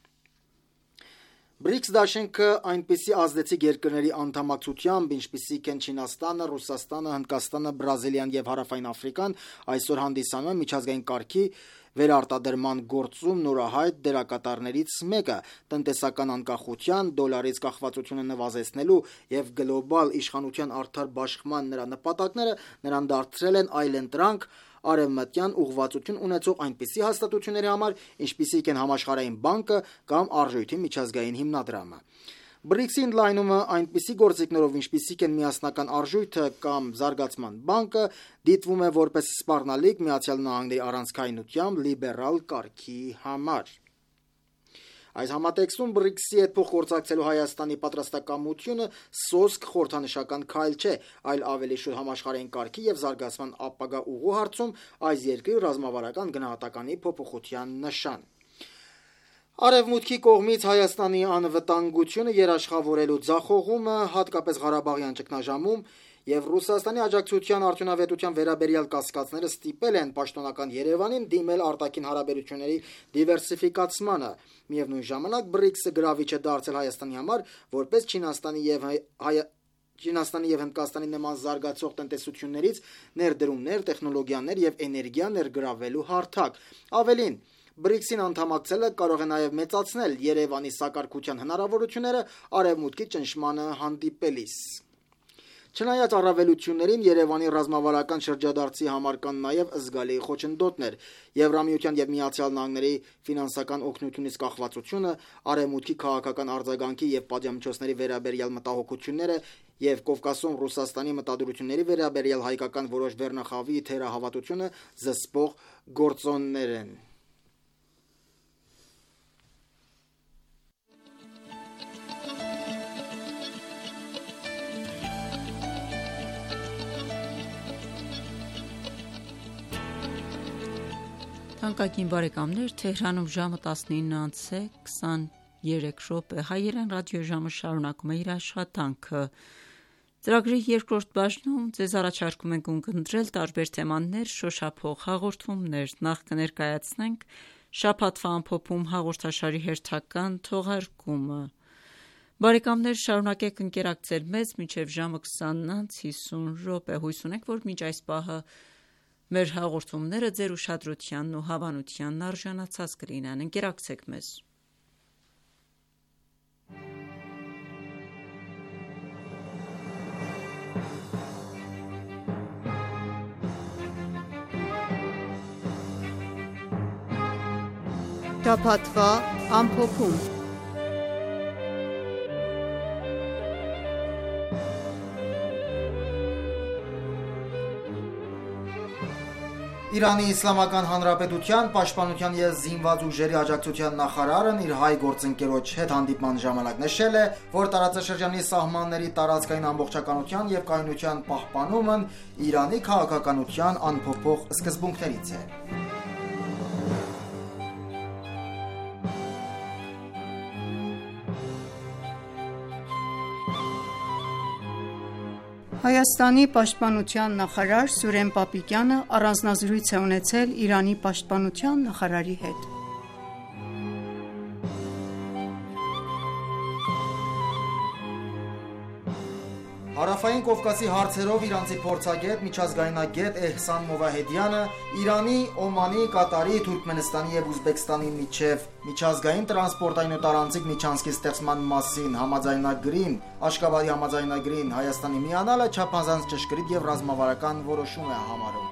բրիքս դաշինքը այնպիսի ազդեցիկ երկրների անդամակցությամբ, ինչպիսիք են Չինաստանը, Ռուսաստանը, Հնդկաստանը, Բրազիլիան եւ Հարավային Աֆրիկան, այսօր հանդիսանում է միջազգային կարգի վերարտադրման գործում նորահայտ դերակատարներից մեկը, տնտեսական անկախության, դոլարից կախվածությունը նվազեցնելու եւ գլոբալ իշխանության արդար բաշխման նրա նպատակները նրան դարձրել են այլընտրանք արևմտյան ուղղվածություն ունեցող այնպիսի հաստատությունների համար, ինչպիսիք են Համաշխարհային բանկը կամ Արժույթի միջազգային հիմնադրամը։ բրիքսի ընդլայնումը այնպիսի գործիքներով, ինչպիսիք են Միասնական արժույթը կամ Զարգացման բանկը, դիտվում է որպես սպառնալիք Միացյալ Նահանգների առանցքայնությամբ լիբերալ կարգի համար։ Այս համատեքստում բրիքսի հետ փոխգործակցելու Հայաստանի պատրաստակամությունը սոսկ խորհրդանշական քայլ չէ, այլ ավելի շուտ համաշխարհային կարգի եւ զարգացման ապագա ուղու հարցում այս երկրի ռազմավարական գնահատականի փոփոխության նշան։ Արևմուտքի կողմից Հայաստանի անվտանգությունը երաշխավորելու ձախողումը, հատկապես Ղարաբաղյան ճգնաժամում եւ Ռուսաստանի աջակցության արդյունավետության վերաբերյալ կասկածները ստիպել են պաշտոնական Երևանին դիմել արտաքին հարաբերությունների դիվերսիֆիկացմանը։ Միևնույն ժամանակ բրիքսը գրավիչ է դարձել Հայաստանի համար, որպես Չինաստանի եւ Հայ Չինաստանի եւ Հնդկաստանի նման զարգացող տնտեսություններից ներդրումներ, տեխնոլոգիաներ եւ էներգիա ներգրավելու հարթակ։ Ավելին, բրիքսին անդամակցելը կարող է նաև մեծացնել Երևանի սակարկության հնարավորությունները Արևմուտքի ճնշմանը հանդիպելիս։ Չնայած առավելություններին, Երևանի ռազմավարական շրջադարձի համար կան նաև զգալի խոչընդոտներ։ Եվրամիության եւ Միացյալ Նահանգների ֆինանսական օգնությունից կախվածությունը, Արևմուտքի քաղաքական արձագանքի եւ պատժամիջոցների վերաբերյալ մտահոգությունները եւ Կովկասում Ռուսաստանի մտադրությունների վերաբերյալ հայկական որոշ վերնախավի թերահավատությունը զսպող գործոններ են։ Թանկագին բարեկամներ, Թեհրանում ժամը տասնինը անցե քսաներեք րոպե, հայերեն ռադիոժամը շարունակում է իր աշխատանքը։ Ծրագրի երկրորդ բաժնում ձեզ առաջարկում ենք ունկնդրել տարբեր թեմաներ շոշափող հաղորդումներ, նախ կներկայացնենք շաբաթվա ամփոփում հաղորդաշարի հերթական թողարկումը։ Բարեկամներ, շարունակեք ընկերակցել մեզ մինչև ժամը քսանն անց հիսուն րոպե, հույս ունենք, որ մինչ այս պահը մեր հաղորդումները ձեր ուշադրությանն ու հավանությանն արժանացած կլինեն։ Ընկերակցեք մեզ։ Շաբաթվա ամփոփում։ Իրանի Իսլամական Հանրապետության պաշտպանության և զինված ուժերի աջակցության նախարարն իր հայ գործընկերոջ հետ հանդիպման ժամանակ նշել է, որ տարածաշրջանի սահմանների տարածքային ամբողջականության և կայունության պահպանումն Իրանի քաղաքականության անփոփոխ սկզբունքներից է։ Հայաստանի պաշտպանության նախարար Սուրեն Պապիկյանը առանձնազրույց է ունեցել Իրանի պաշտպանության նախարարի հետ։ Հարավային Կովկասի հարցերով իրանցի փորձագետ, միջազգայնագետ Էհսան Մովահեդյանը Իրանի, Օմանի, Կատարի, Թուրքմենստանի և Ուզբեկստանի միջև միջազգային տրանսպորտային ու տարանցիկ միջանցքի ստեղծման մասին համաձայնագրին, Աշկաբադի համաձայնագրին Հայաստանի միանալը չափազանց ճշգրիտ և ռազմավարական որոշում է համարում։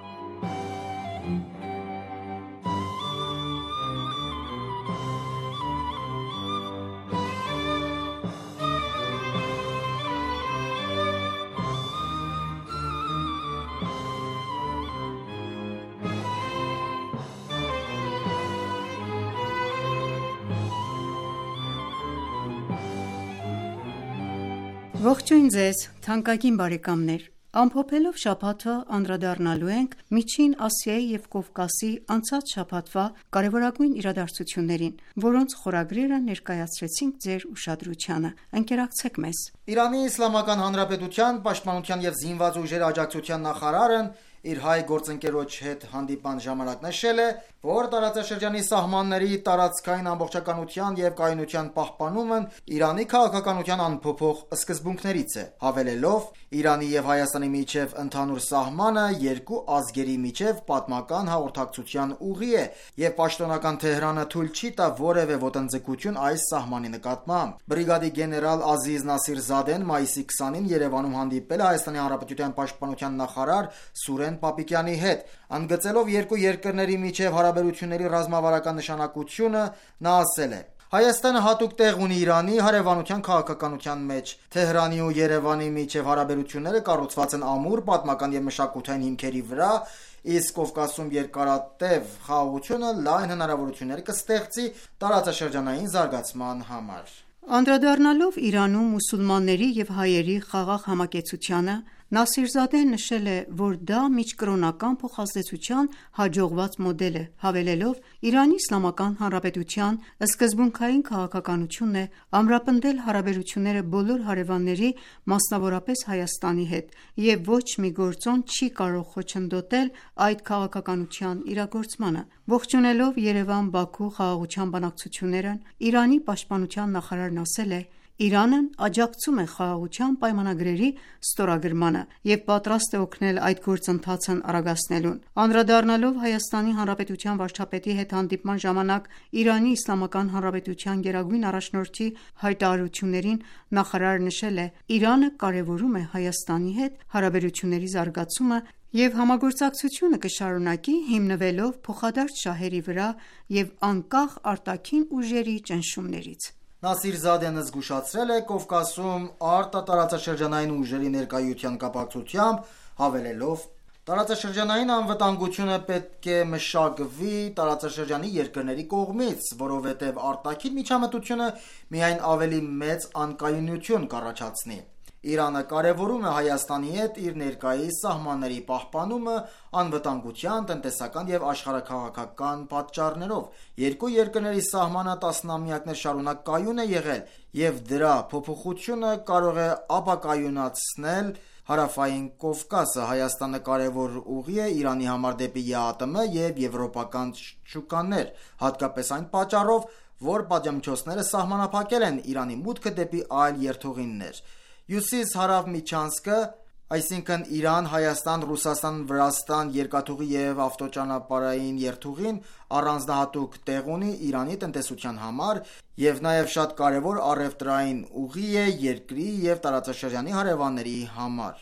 Ողջույն ձեզ, թանկագին բարեկամներ: Ամփոփելով շաբաթը անդրադառնալու ենք Միջին Ասիայի և Կովկասի անցած շաբաթվա կարևորագույն իրադարձություններին, որոնց խորագրերը ներկայացրեցինք ձեր ուշադրությանը: Ընկերակցեք մեզ: Իրանի Իսլամական Հանրապետության պաշտպանության և զինված ուժերի աջակցության նախարարն իր հայ գործընկերոջ հետ հանդիպման ժամանակ նշել է, որ տարածաշրջանի սահմանների տարածքային ամբողջականության և կայունության պահպանումն Իրանի քաղաքականության անփոփոխ սկզբունքներից է, հավելելով. «Իրանի և Հայաստանի միջև ընդհանուր սահմանը երկու ազգերի միջև պատմական հաղորդակցության ուղի է, և պաշտոնական Թեհրանը թույլ չի տա որևէ ոտնձգություն այս սահմանի նկատմամբ»: Բրիգադի գեներալ Ազիզ Նասիրզադեն մայիսի քսանին Երևանում հանդիպել է Հայաստանի Հանրապետության պաշտպանության նախարար Սուրեն Պապիկյանի հետ: Ընդգծելով երկու երկրների միջև հարաբերությունների ռազմավարական նշանակությունը, նա ասել է. «Հայաստանը հատուկ տեղ ունի Իրանի հարևանության քաղաքականության մեջ: Թեհրանի ու Երևանի միջև հարաբերությունները կառուցված են ամուր պատմական և մշակութային հիմքերի վրա, իսկ Կովկասում երկարատև խաղաղությունը լայն հնարավորություններ կստեղծի տարածաշրջանային զարգացման համար»: Անդրադառնալով Իրանում մուսուլմանների և հայերի խաղաղ համակեցությանը, Նասիրզադեն նշել է, որ դա միջկրոնական փոխազդեցության հաջողված մոդել է, հավելելով. «Իրանի Իսլամական Հանրապետության սկզբունքային քաղաքականությունն է ամրապնդել հարաբերությունները բոլոր հարևանների, մասնավորապես Հայաստանի հետ, և ոչ մի գործոն չի կարող խոչընդոտել այդ քաղաքականության իրագործմանը»: Ողջունելով Երևան-Բաքու խաղաղության բանակցություններն, Իրանի պաշտպանության նախարարն ասել է. «Իրանն աջակցում է խաղաղության պայմանագրերի ստորագրմանը և պատրաստ է օգնել այդ գործընթացն արագացնելուն»: Անդրադառնալով Հայաստանի Հանրապետության վարչապետի հետ հանդիպման ժամանակ Իրանի Իսլամական Հանրապետության գերագույն առաջնորդի հայտարարություններին, նախարարը նշել է. «Իրանը կարևորում է Հայաստանի հետ հարաբերությունների զարգացումը և համագործակցությունը կշարունակի հիմնվելով փոխադարձ շահերի վրա և անկախ արտաքին ուժերի ճնշումներից»: Նասիրզադեն զգուշացրել է Կովկասում արտատարածաշրջանային ուժերի ներկայության կապակցությամբ, հավելելով. «Տարածաշրջանային անվտանգությունը պետք է մշակվի տարածաշրջանի երկրների կողմից, որովհետև արտաքին միջամտությունը միայն ավելի մեծ անկայունություն կառաջացնի»: Իրանը կարևորում է Հայաստանի հետ իր ներկայիս սահմանների պահպանումը անվտանգության, տնտեսական և աշխարհաքաղաքական պատճառներով: Երկու երկրների սահմանը տասնամյակներ շարունակ կայուն է եղել, և դրա փոփոխությունը կարող է ապակայունացնել Հարավային Կովկասը: Հայաստանը կարևոր ուղի է Իրանի համար դեպի ԵԱՏՄ և եվրոպական շուկաներ, հատկապես այն պատճառով, որ պատժամիջոցները սահմանափակել են Իրանի մուտքը դեպի այլ երթուղիներ: Հյուսիս-հարավ միջանցքը, այսինքն Իրան, Հայաստան, Ռուսաստան, Վրաստան երկաթուղի և ավտոճանապարհային երթուղին առանձնահատուկ տեղ ունի Իրանի տնտեսության համար և նաև շատ կարևոր առևտրային ուղի է երկրի և տարածաշրջանի հարևանների համար: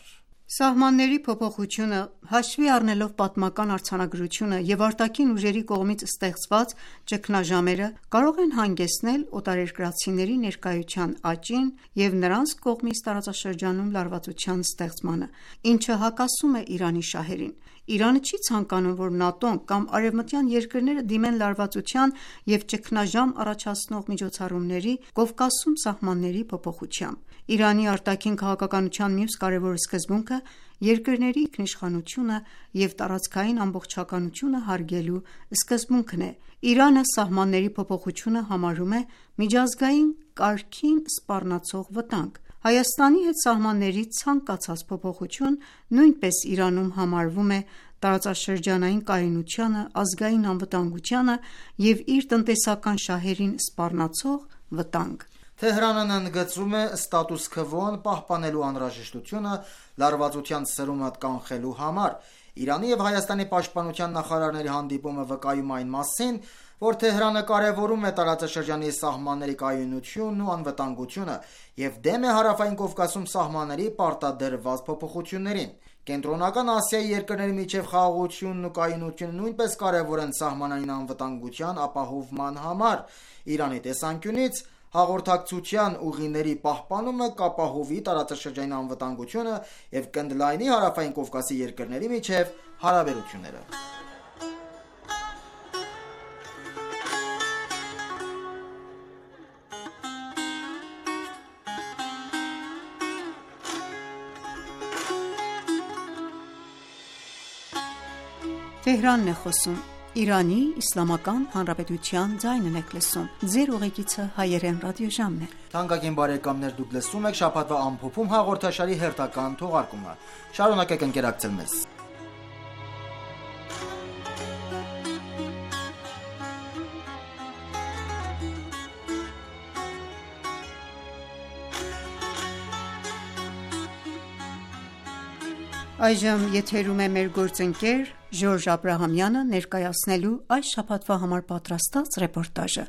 Սահմանների փոփոխությունը, հաշվի առնելով պատմական արձանագրությունը և արտաքին ուժերի կողմից ստեղծված ճգնաժամերը, կարող են հանգեցնել օտարերկրացիների ներկայության աճին և նրանց կողմից տարածաշրջանում լարվածության ստեղծմանը, ինչը հակասում է Իրանի շահերին: Իրանը չի ցանկանում, որ ՆԱՏՕ-ն կամ արևմտյան երկրները դիմեն լարվածության և ճգնաժամ առաջացնող միջոցառումների՝ Կովկասում սահմանների փոփոխությամբ: Իրանի արտաքին քաղաքականության մյուս կարևոր սկզբունքը երկրների ինքնիշխանությունը և տարածքային ամբողջականությունը հարգելու սկզբունքն է: Իրանը սահմանների փոփոխությունը համարում է միջազգային կարգին սպառնացող վտանգ: Հայաստանի հետ սահմանների ցանկացած փոփոխություն նույնպես Իրանում համարվում է տարածաշրջանային կայունությանը, ազգային անվտանգությանը և իր տնտեսական շահերին սպառնացող վտանգ: Թեհրանն ընդգծում է ստատուս քվոն պահպանելու անհրաժեշտությունը լարվածության սրումը կանխելու համար: Իրանի և Հայաստանի պաշտպանության նախարարների հանդիպումը վկայում է այն մասին, որ Թեհրանը կարևորում է տարածաշրջանի սահմանների կայունությունն ու անվտանգությունը և դեմ է Հարավային Կովկասում սահմանների պարտադրված փոփոխություններին: Կենտրոնական Ասիայի երկրների միջև խաղաղությունն ու կայունությունը նույնպես կարևոր են սահմանային անվտանգության ապահովման համար: Իրանի տեսանկյունից հաղորդակցության ուղիների պահպանումը կապահովի տարածաշրջանային անվտանգությունը և կընդլայնի Հարավային Կովկասի երկրների միջև հարաբերությունները: Այժմ եթերում է մեր գործընկեր Ժորժ Աբրահամյանը ներկայացնելու այս շաբաթվա համար պատրաստած ռեպորտաժը: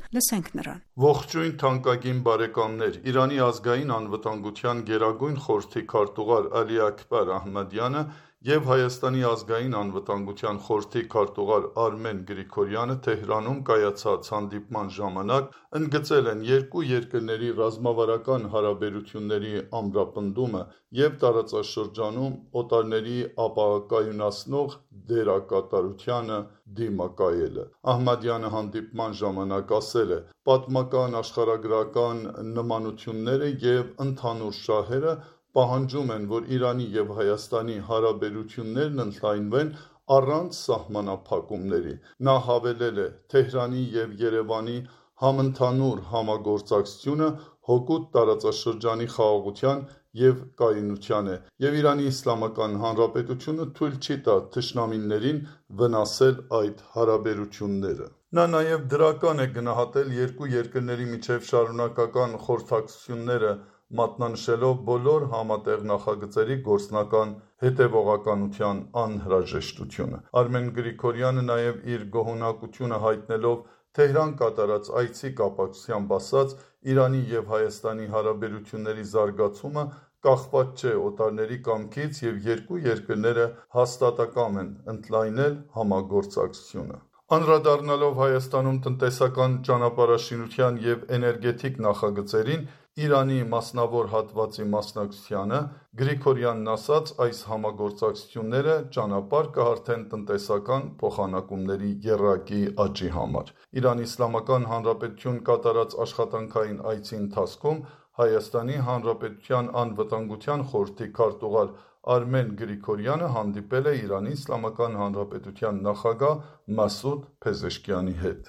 Ողջույն թանկագին բարեկամներ: Իրանի ազգային անվտանգության գերագույն խորհրդի քարտուղար Ալի Աքբար Ահմադյանը և Հայաստանի ազգային անվտանգության խորհրդի քարտուղար Արմեն Գրիգորյանը Թեհրանում կայացած հանդիպման ժամանակ ընդգծել են երկու երկրների ռազմավարական հարաբերությունների ամրապնդումը և տարածաշրջանում օտարների ապակայունացնող դերակատարությանը դիմակայելը: Ահմադյանը հանդիպման ժամանակ ասել է. «Պատմական, աշխարհագրական նմանությունները և ընդհանուր շահերը պահանջում են, որ Իրանի և Հայաստանի հարաբերություններն ընդլայնվեն առանց սահմանափակումների»: Նա հավելել է. «Թեհրանի և Երևանի համընդհանուր համագործակցությունը հօգուտ տարածաշրջանի խաղաղության և կայունության է, և Իրանի Իսլամական Հանրապետությունը թույլ չի տա թշնամիներին վնասել այդ հարաբերությունները»: Նա նաև դրական է գնահատել երկու երկրների միջև շարունակական խորհրդակցությունները, մատնանշելով բոլոր համատեղ նախագծերի գործնական հետևողականության անհրաժեշտությունը: Արմեն Գրիգորյանը նաև իր գոհունակությունը հայտնելով Թեհրան կատարած այցի կապակցությամբ ասաց. «Իրանի և Հայաստանի հարաբերությունների զարգացումը կախված չէ օտարների կամքից և երկու երկրները հաստատակամ են ընդլայնել համագործակցությունը»: Անդրադառնալով Հայաստանում տնտեսական ճանապարհաշինության և էներգետիկ նախագծերին Իրանի մասնավոր հատվածի մասնակցությանը, Գրիգորյանն ասաց. «Այս համագործակցությունները ճանապարհ կհարթեն տնտեսական փոխանակումների եռակի աճի համար»: Իրանի Իսլամական Հանրապետություն կատարած աշխատանքային այցի ընթացքում Հայաստանի Հանրապետության անվտանգության խորհրդի քարտուղար Արմեն Գրիգորյանը հանդիպել է Իրանի Իսլամական Հանրապետության նախագահ Մասուդ Փեզեշքիանի հետ: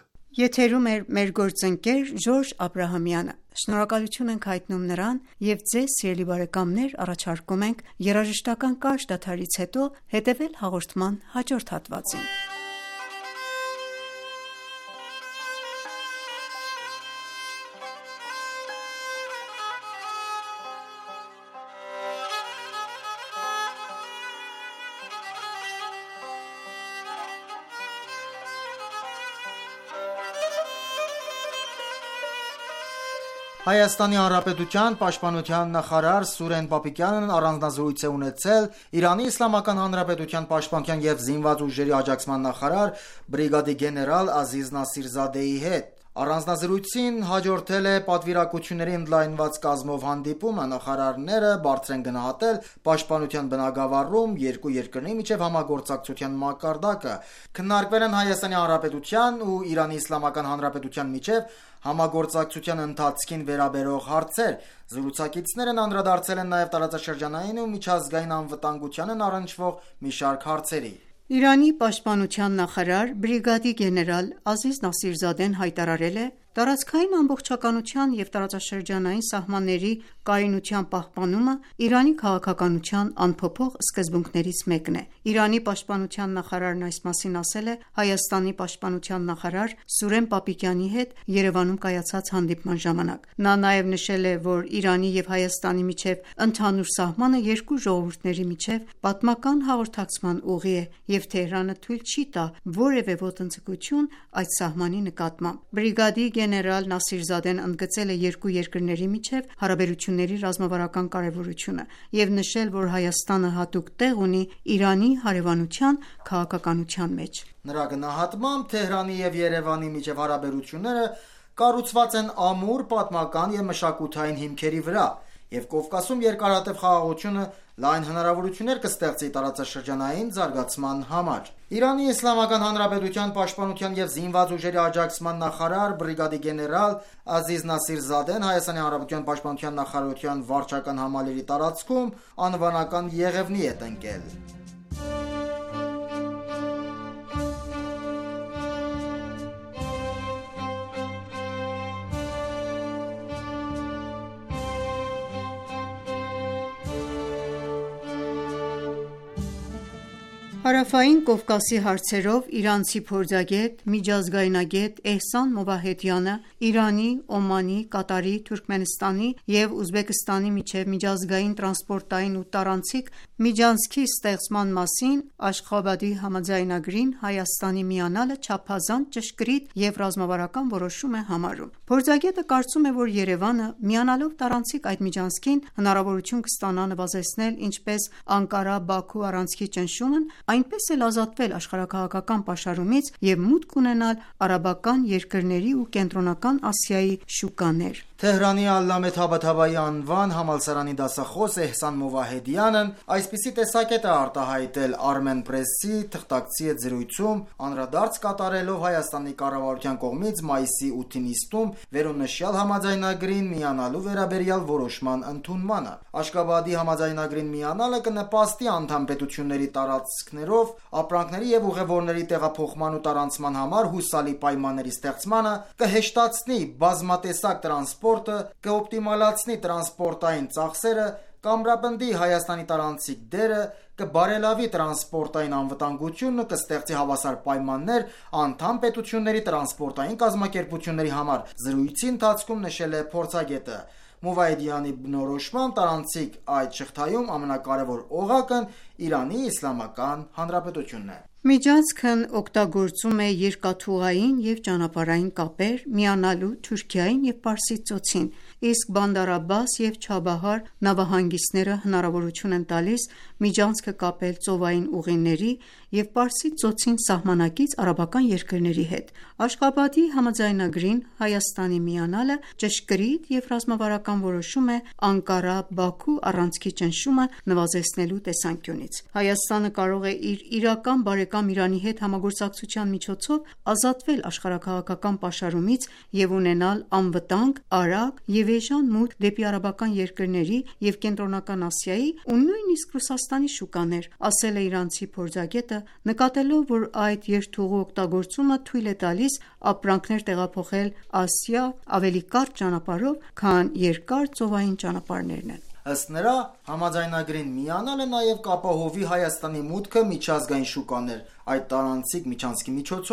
Շնորհակալություն ենք հայտնում նրան և Ձեզ սիրելի բարեկամներ առաջարկում ենք երաժշտական կարճ դադարից հետո հետևել հաղորդման հաջորդ հատվածին: Հայաստանի Հանրապետության պաշտպանության նախարար Սուրեն Պապիկյանն առանձնազրույց է ունեցել Իրանի Իսլամական Հանրապետության պաշտպանության և զինված ուժերի աջակցման նախարար բրիգադի գեներալ Ազիզ Նասիրզադեի հետ։ Առանձնազրույցին հաջորդել է պատվիրակությունների ընդլայնված կազմով հանդիպումը։ Նախարարները բարձր են գնահատել պաշտպանության բնագավառում երկու երկրների միջև համագործակցության մակարդակը։ Քննարկվել են Հայաստանի Հանրապետության ու Իրանի Իսլամական Հանրապետության միջև համագործակցության ընթացքին վերաբերող հարցեր։ Զրուցակիցներն անդրադարձել են նաև տարածաշրջանային ու միջազգային անվտանգությանն առնչվող մի շարք հարցերի։ Իրանի պաշտպանության նախարար բրիգադի գեներալ Ազիզ Նասիրզադեն հայտարարել է. «Տարածքային ամբողջականության և տարածաշրջանային սահմանների կայունության պահպանումը Իրանի քաղաքականության անփոփոխ սկզբունքներից մեկն է»։ Իրանի պաշտպանության նախարարն այս մասին ասել է Հայաստանի պաշտպանության նախարար Սուրեն Պապիկյանի հետ Երևանում կայացած հանդիպման ժամանակ։ Նա նաև նշել է, որ Իրանի և Հայաստանի միջև ընդհանուր սահմանը երկու ժողովուրդների միջև պատմական հաղորդակցման ուղի է, և Թեհրանը թույլ չի տա որևէ ոտնձգություն այդ սահմանի նկատմամբ։ Բրիգադի գեներալ Նասիրզադեն ընդգծել է երկու երկրների միջև հարաբերությունների ռազմավարական կարևորությունը և նշել, որ Հայաստանը հատուկ տեղ ունի Իրանի հարևանության քաղաքականության մեջ։ Նրա գնահատմամբ Թեհրանի և Երևանի միջև հարաբերությունները կառուցված են ամուր պատմական և մշակութային հիմքերի վրա, և Կովկասում երկարատև խաղաղությունը լայն հնարավորություններ կստեղծի տարածաշրջանային զարգացման համար։ Իրանի Իսլամական Հանրապետության պաշտպանության և զինված ուժերի աջակցման նախարար բրիգադի գեներալ Ազիզ Նասիրզադեն Հայաստանի Հանրապետության պաշտպանության նախարարության վարչական համալիրի տարածքում անվանական եղևնի է տնկել։ Հարավային Կովկասի հարցերով իրանցի փորձագետ, միջազգայնագետ Էհսան Մովահեդյանը Իրանի, Օմանի, Կատարի, Թուրքմենստանի և Ուզբեկստանի միջև միջազգային տրանսպորտային ու տարանցիկ միջանցքի ստեղծման մասին Աշխաբադի համաձայնագրին Հայաստանի միանալը չափազանց ճշգրիտ և ռազմավարական որոշում է համարում։ Փորձագետը կարծում է, որ Երևանը միանալով տարանցիկ այդ միջանցքին հնարավորություն կստանա նվազեցնել ինչպես Անկարա-Բաքու առանցքի ճնշումն, այնպես էլ ազատվել աշխարհաքաղաքական պաշարումից և մուտք ունենալ արաբական երկրների ու Կենտրոնական Ասիայի շուկաներ։ Թեհրանի Ալլամե Թաբաթաբայի անվան համալսարանի դասախոս Էհսան Մովահեդյանն այսպիսի տեսակետ է արտահայտել Armenpress-ի թղթակցի հետ զրույցում, անդրադարձ կատարելով Հայաստանի կառավարության կողմից մայիսի ութին նիստում վերոնշյալ համաձայնագրին միանալու վերաբերյալ որոշման ընդունմանը։ Աշկաբադի համաձայնագրին միանալը կնպաստի անդամ պետությունների տարածքներով ապրանքների և ուղևորների տեղափոխման ու տարանցման համար հուսալի պայմանների ստեղծմանը, կհեշտացնի բազմատեսակ տրանսպորտը, կօպտիմալացնի տրանսպորտային ծախսերը, կամրապնդի Հայաստանի տարանցիկ դերը, կբարելավի տրանսպորտային անվտանգությունը, կստեղծի հավասար պայմաններ անդամ պետությունների տրանսպորտային կազմակերպությունների համար, զրույցի ընթացքում նշել է փորձագետը։ Մովահեդյանի բնորոշմամբ տարանցիկ այդ շղթայում ամենակարևոր օղակն Իրանի Իսլամական Հանրապետությունն է։ Միջանցքն օգտագործում է երկաթուղային և ճանապարհային կապեր միանալու Թուրքիային և Պարսից ծոցին, իսկ Բանդար Աբբաս և Չաբահար նավահանգիստները հնարավորություն են տալիս միջանցքը կապել ծովային ուղիների և Պարսից ծոցին սահմանակից արաբական երկրների հետ։ Աշխաբադի համաձայնագրին Հայաստանի միանալը ճշգրիտ և ռազմավարական որոշում է Անկարա-Բաքու առանցքի ճնշումը նվազեցնելու տեսանկյունից։ Հայաստանը կարող է իր իրական բարեկամ Իրանի հետ համագործակցության միջոցով ազատվել աշխարհաքաղաքական պաշարումից և ունենալ անվտանգ, արագ և էժան մուտք դեպի արաբական երկրների և Կենտրոնական Ասիայի ու նույնիսկ Ռուսաստանի շուկաներ, ասել է իրանցի փորձագետը, նկատելով, որ այդ երթուղու օգտագործումը թույլ է տալիս ապրանքներ տեղափոխել Ասիա ավելի կարճ ճանապարհով, քան երկար ծովային ճանապարհներն են։ Ըստ նրա, համաձայնագրին միանալը նաև կապահովի Հայաստանի մուտքը միջազգային շուկաներ այդ տարանցիկ միջանցքի միջոցով։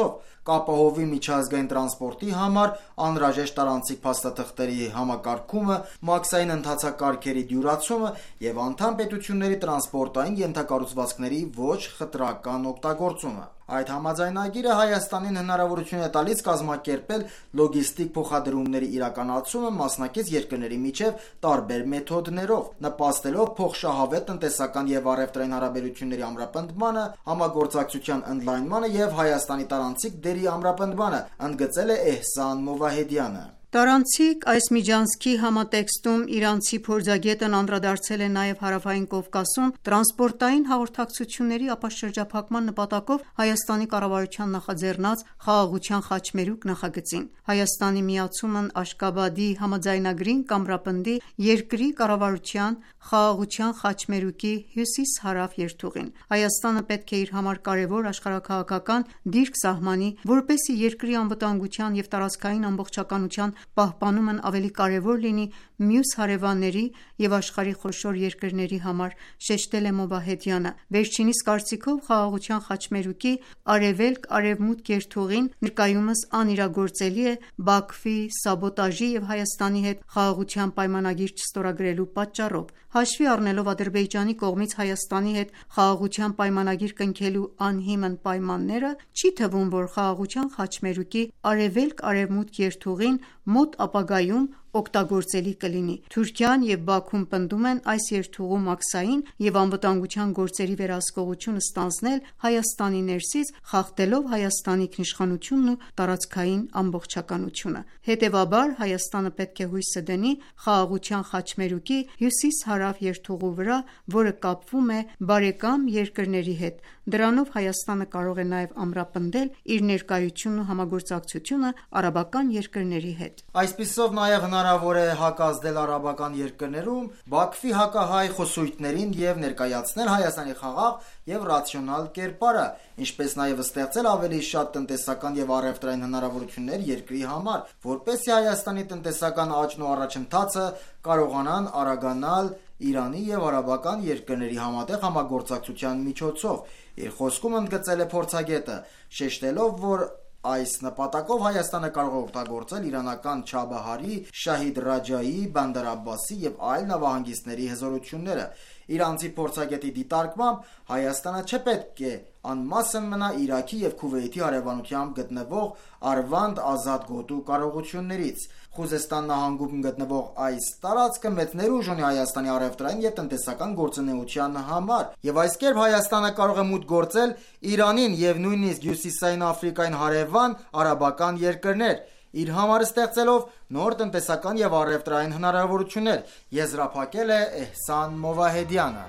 կապահովի միջազգային տրանսպորտի համար անհրաժեշտ տարանցիկ փաստաթղթերի համակարգումը, մաքսային ընթացակարգերի դյուրացումը և անդամ պետությունների տրանսպորտային ենթակառուցվածքների ոչ խտրական օգտագործումը։ Այդ համաձայնագիրը Հայաստանին հնարավորություն է տալիս կազմակերպել լոգիստիկ փոխադրումների իրականացումը մասնակից երկրների միջև տարբեր մեթոդներով, նպաստելով փոխշահավետ տնտեսական և առևտրային հարաբերությունների ամրապնդմանը, համագործակցության ընդլայնմանը և Հայաստանի տարանցիկ դերի ամրապնդմանը, ընդգծել է Էհսան Մովահեդյանը։ Տարանցիկ այս միջանցքի համատեքստում իրանցի փորձագետն անդրադարձել է նաև Հարավային Կովկասում տրանսպորտային հաղորդակցությունների ապաշրջափակման նպատակով Հայաստանի կառավարության նախաձեռնած խաղաղության խաչմերուկ նախագծին։ Հայաստանի միացումն Աշկաբադի համաձայնագրին կամրապնդի երկրի կառավարության խաղաղության խաչմերուկի հյուսիս-հարավ երթուղին։ Հայաստանը պետք է իր համար կարևոր աշխարհաքաղաքական դիրք սահմանի, որպեսզի երկրի անվտանգության և տարածքային ամբողջականության պահպանումն ավելի կարևոր լինի մյուս հարևանների և աշխարհի խոշոր երկրների համար, շեշտել է Մովահեդյանը։ Վերջինիս կարծիքով խաղաղության խաչմերուկի արևելք-արևմուտք երթուղին ներկայումս անիրագործելի է Բաքվի սաբոտաժի և Հայաստանի հետ խաղաղության պայմանագիր չստորագրելու պատճառով։ Հաշվի առնելով Ադրբեջանի կողմից Հայաստանի հետ խաղաղության պայմանագիր կնքելու անհիմն պայմանները, չի թվում, որ խաղաղության խաչմերուկի արևելք-արևմուտք երթուղին մոտ ապագայում օգտագործելի կլինի։ Թուրքիան և Բաքուն պնդում են այս երթուղու մաքսային և անվտանգության գործերի վերահսկողությունը ստանձնել Հայաստանի ներսից, խախտելով Հայաստանի ինքնիշխանությունն ու տարածքային ամբողջականությունը։ Հետևաբար, Հայաստանը պետք է հույսը դնի խաղաղության խաչմերուկի հյուսիս-հարավ երթուղու վրա, որը կապվում է բարեկամ երկրների հետ։ Դրանով Հայաստանը կարող է նաև ամրապնդել իր ներկայությունն ու համագործակցությունը արաբական երկրների հետ։ Այսպիսով նաև հնարավոր է հակազդել արաբական երկրներում Բաքվի հակահայ խոսույթներին և ներկայացնել Հայաստանի խաղաղ և ռացիոնալ կերպարը, ինչպես նաև ստեղծել ավելի շատ տնտեսական և առևտրային հնարավորություններ երկրի համար, որպեսզի Հայաստանի տնտեսական աճն ու առաջընթացը կարողանան արագանալ Իրանի և արաբական երկրների համատեղ համագործակցության միջոցով։ Իր խոսքում ընդգծել է փորձագետը, շեշտելով, որ այս նպատակով Հայաստանը կարող է օգտագործել իրանական Չաբահարի, Շահիդ Ռաջայի, Բանդար Աբբասի և այլ նավահանգիստների հզորությունները։ Իրանցի փորձագետի դիտարկմամբ Հայաստանը չպետք է անմասն մնա Իրաքի և Քուվեյթի հարևանությամբ գտնվող Արվանդ ազատ գոտու կարողություններից։ Խուզեստան նահանգում գտնվող այս տարածքը մեծ ներուժ ունի Հայաստանի առևտրային և տնտեսական գործունեության համար, և այս կերպ Հայաստանը կարող է մուտք գործել Իրանին և նույնիսկ Հյուսիսային Աֆրիկային հարևան արաբական երկրներ, իր համար ստեղծելով նոր տնտեսական և առևտրային հնարավորություններ, եզրափակել է Էհսան Մովահեդյանը։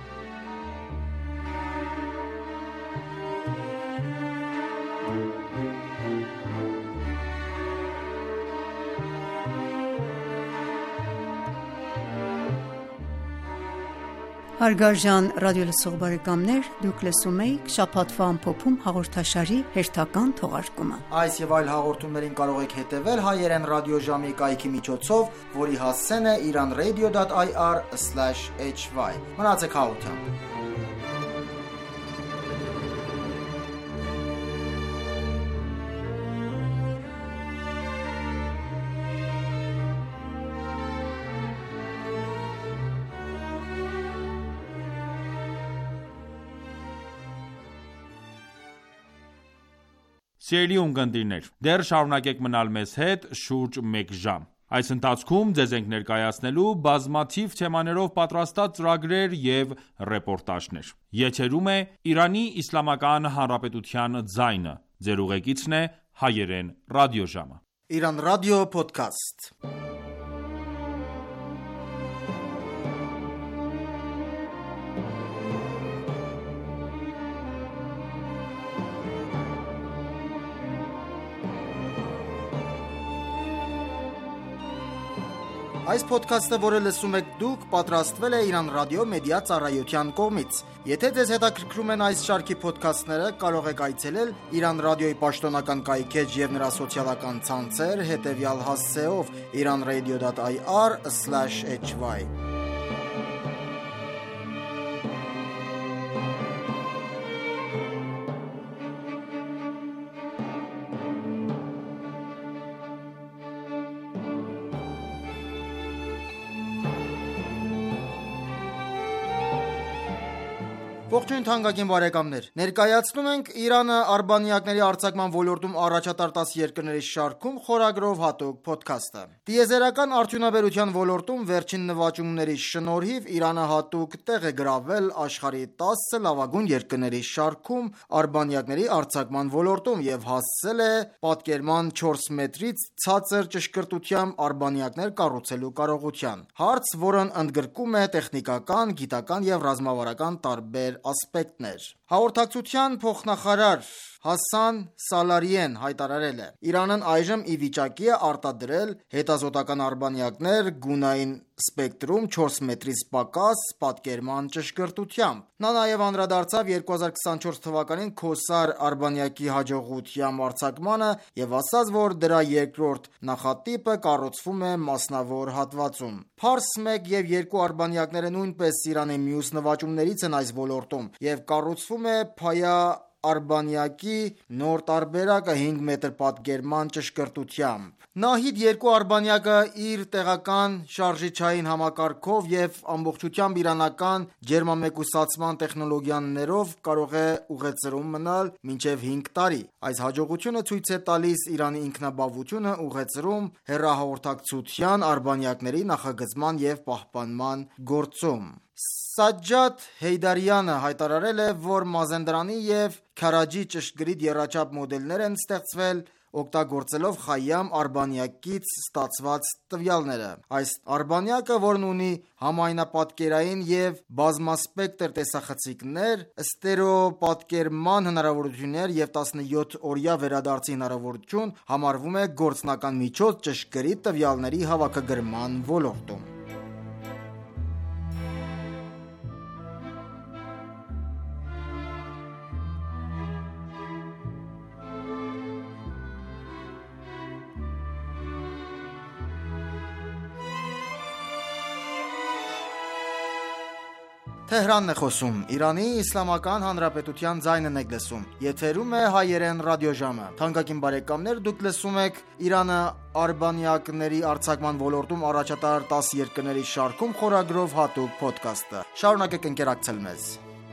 Հարգարժան ռադիոլսող բարեկամներ, դուք լսում եք շաբաթվա ամփոփում հաղորդաշարի հերթական թողարկումը։ Այս և այլ հաղորդումներին կարող եք հետևել հայերեն ռադիոժամի կայքի միջոցով, որի հասցեն է իրանradio dot i r slash h y։ Մնացեք հաղորդությամբ։ Սիրելի ունկնդիրներ, դեռ շարունակեք մնալ մեզ հետ շուրջ մեկ ժամ։ Այս ընթացքում ձեզ ենք ներկայացնելու բազմաթիվ թեմաներով պատրաստած ծրագրեր և ռեպորտաժներ։ Եթերում է Իրանի Իսլամական Հանրապետության ձայնը։ Ձեր ուղեկիցն է հայերեն ռադիոժամը։ Իրանական ռադիո փոդքասթ։ Այս փոդքասթը, որը լսում եք դուք, պատրաստվել է Իրանական ռադիո մեդիա ծառայության կողմից։ Եթե ձեզ հետաքրքրում են այս շարքի փոդքասթները, կարող եք այցելել Իրանական ռադիոյի պաշտոնական կայքէջ և նրա սոցիալական ցանցեր հետևյալ հասցեով իրանradio dot i r slash h y։ Ողջույն թանկագին բարեկամներ։ Ներկայացնում ենք Իրանը արբանյակների արձակման ոլորտում առաջատար տասը երկրների շարքում խորագրով հատուկ ոդքասթը։ Տիեզերական արդյունաբերության ոլորտում վերջին նվաճումների շնորհիվ Իրանը հատուկ տեղ է գրավել աշխարհի տասը լավագույն երկրների շարքում արբանյակների արձակման ոլորտում և հասցել է պատկերման չորս մետրից ցածր ճշգրտությամբ արբանյակներ կառուցելու կարողության։ Հարց, որն ընդգրկում է տեխնիկական, գիտական և ռազմավարական տարբեր ասպեկտներ։ Հաղորդակցության փոխնախարար Հասան Սալարիեն հայտարարել է. Իրանն այժմ ի վիճակի է արտադրել հետազոտական արբանյակներ գունային սպեկտրում չորս մետրից պակաս պատկերման ճշգրտությամբ։ Նա նաև անդրադարձավ երկու հազար քսանչորս թվականին Քոսար արբանյակի հաջողությամբ արձակմանը և ասաց, որ դրա երկրորդ նախատիպը կառուցվում է մասնավոր հատվածում։ Փարս մեկ և երկու արբանյակները նույնպես Իրանի մյուս նվաճումներից են այս ոլորտում և կառուցվում է Փայա արբանյակի նոր տարբերակը հինգ մետր պատկերման ճշգրտությամբ։ Նահիդ երկու արբանյակը իր տեղական շարժիչային համակարգով և ամբողջությամբ իրանական ջերմամեկուսացման տեխնոլոգիաներով կարող է ուղեծրում մնալ մինչև հինգ տարի։ Այս հաջողությունը ցույց է տալիս Իրանի ինքնաբավությունը ուղեծրում հեռահաղորդակցության արբանյակների նախագծման և պահպանման գործում։ Սաջադ Հեյդարյանը հայտարարել է, որ Մազենդրանի և Քարաջի ճշգրիտ եռաչափ մոդելներ են ստեղծվել օգտագործելով Խայամ արբանյակից ստացված տվյալները։ Այս արբանյակը, որն ունի համայնապատկերային և բազմասպեկտր տեսախցիկներ, ստերեոպատկերման հնարավորություններ և տասնյոթ-օրյա վերադարձի հնարավորություն, համարվում է գործնական միջոց ճշգրիտ տվյալների հավաքագրման ոլորտում։ Թեհրանն է խոսում, Իրանի Իսլամական Հանրապետության ձայնն եք լսում, եթերում է հայերեն ռադիոժամը։ Թանկագին բարեկամներ, դուք լսում եք Իրանը արբանյակների արձակման ոլորտում առաջատար տասը երկրների շարքում խորագրով հատուկ ոդքասթը։ Շարունակեք ընկերակցել մեզ։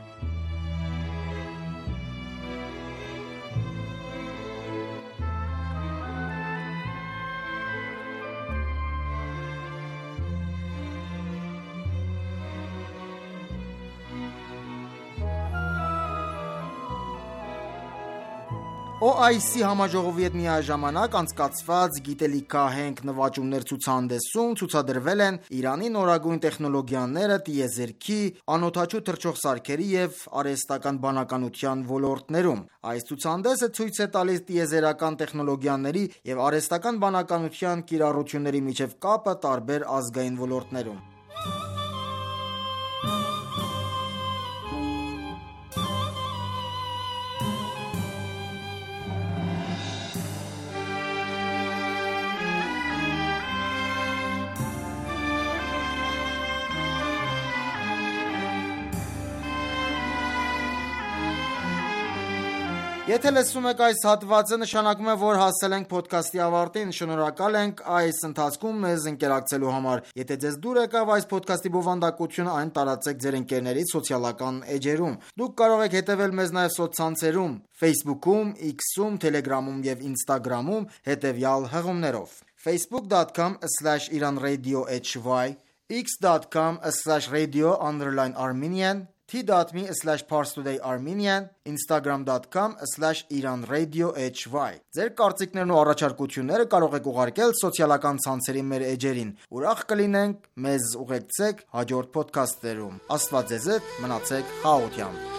օ այ սի համաժողովի հետ միաժամանակ անցկացված գիտելիքահենք նվաճումներ ցուցահանդեսում ցուցադրվել են Իրանի նորագույն տեխնոլոգիաները տիեզերքի, անօդաչու թռչող սարքերի և արհեստական բանականության ոլորտներում։ Այս ցուցահանդեսը ցույց է տալիս տիեզերական տեխնոլոգիաների և արհեստական բանականության կիրառությունների միջև կապը տարբեր ազգային ոլորտներում։ Եթե լսում եք այս հատվածը, նշանակում է, որ հասել ենք ոդքասթի ավարտին։ Շնորհակալ ենք այս ընթացքում մեզ ընկերակցելու համար։ Եթե ձեզ դուր եկավ այս ոդքասթի բովանդակությունը, այն տարածեք ձեր ընկերների սոցիալական էջերում։ Դուք կարող եք հետևել մեզ նաև սոցցանցերում՝ Facebook-ում, X-ում, Telegram-ում և Instagram-ում հետևյալ հղումներով. facebook dot com slash iran radio h y, x dot com slash radio underline armenian, t dot m e slash parstoday armenian, instagram dot com slash iran radio h y։ Ձեր կարծիքներն ու առաջարկությունները կարող եք ուղարկել սոցիալական ցանցերի մեր էջերին։ Ուրախ կլինենք մեզ ուղեկցեք հաջորդ ոդքասթերում։ Աստված ձեզ հետ, մնացեք խաղաղությամբ։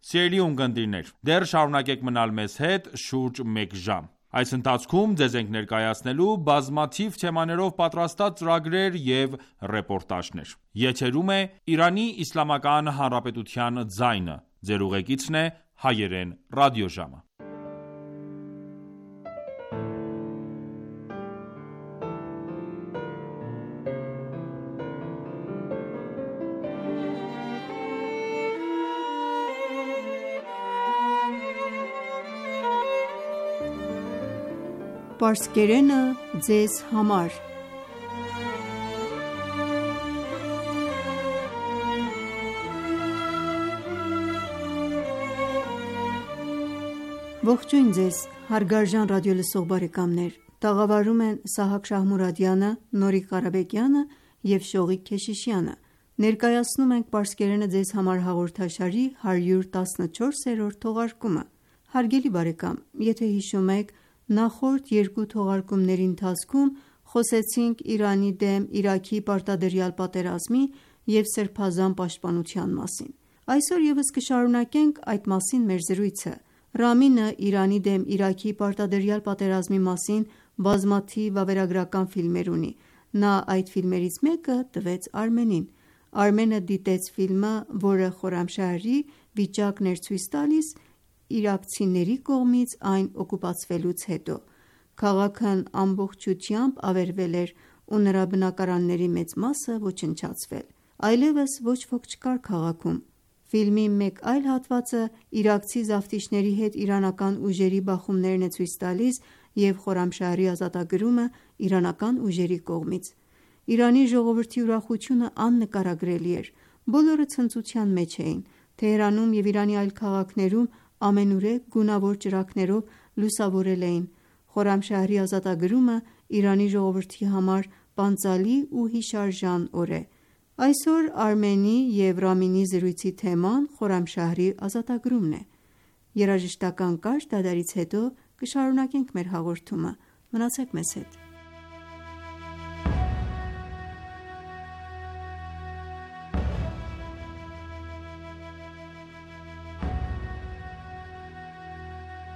Սիրելի ունկնդիրներ, դեռ շարունակեք մնալ մեզ հետ շուրջ մեկ ժամ։ Այս ընթացքում ձեզ ենք ներկայացնելու բազմաթիվ թեմաներով պատրաստած ծրագրեր և ռեպորտաժներ։ Եթերում է Իրանի Իսլամական Հանրապետության ձայնը։ Ձեր ուղեկիցն է Հայերեն ռադիոժամը։ Պարսկերենը ձեզ համար։ Ողջույն ձեզ, հարգարժան ռադիոլսող բարեկամներ։ Տաղավարում են Սահակ Շահմուրադյանը, Նորիկ Ղարաբեկյանը և Շողիկ Քեշիշյանը։ Ներկայացնում ենք Պարսկերենը ձեզ համար հաղորդաշարի հարյուր տասնչորսերորդ թողարկումը։ Հարգելի բարեկամ, եթե հիշում եք, նախորդ երկու թողարկումների ընթացքում խոսեցինք Իրանի դեմ Իրաքի պարտադրյալ պատերազմի և Սրբազան պաշտպանության մասին։ Այսօր ևս կշարունակենք այդ մասին մեր զրույցը։ Ռամինը Իրանի դեմ Իրաքի պարտադրյալ պատերազմի մասին բազմաթիվ վավերագրական ֆիլմեր ունի։ Նա այդ ֆիլմերից մեկը տվեց Արմենին։ Արմենը դիտեց ֆիլմը, որը Խորամշահրի վիճակն էր ցույց տալիս իրաքցիների կողմից այն օկուպացվելուց հետո։ Քաղաքն ամբողջությամբ ավերվել էր ու նրա բնակարանների մեծ մասը ոչնչացվել։ Այլևս ոչ ոք չկար քաղաքում։ Ֆիլմի մեկ այլ հատվածը իրաքցի զավթիչների հետ իրանական ուժերի բախումներն է ցույց տալիս և Խորամշահրի ազատագրումը իրանական ուժերի կողմից։ Իրանի ժողովրդի ուրախությունը աննկարագրելի էր։ Բոլորը ցնծության մեջ էին։ Թեհրանում և Իրանի այլ քաղաքներում ամենուրեք գունավոր ճրագներով լուսավորել էին։ Խորամշահրի ազատագրումը Իրանի ժողովրդի համար պանծալի ու հիշարժան օր է։ Այսօր Արմենի և Ռամինի զրույցի թեման Խորամշահրի ազատագրումն է։ Երաժշտական կարճ դադարից հետո կշարունակենք մեր հաղորդումը։ Մնացեք մեզ հետ։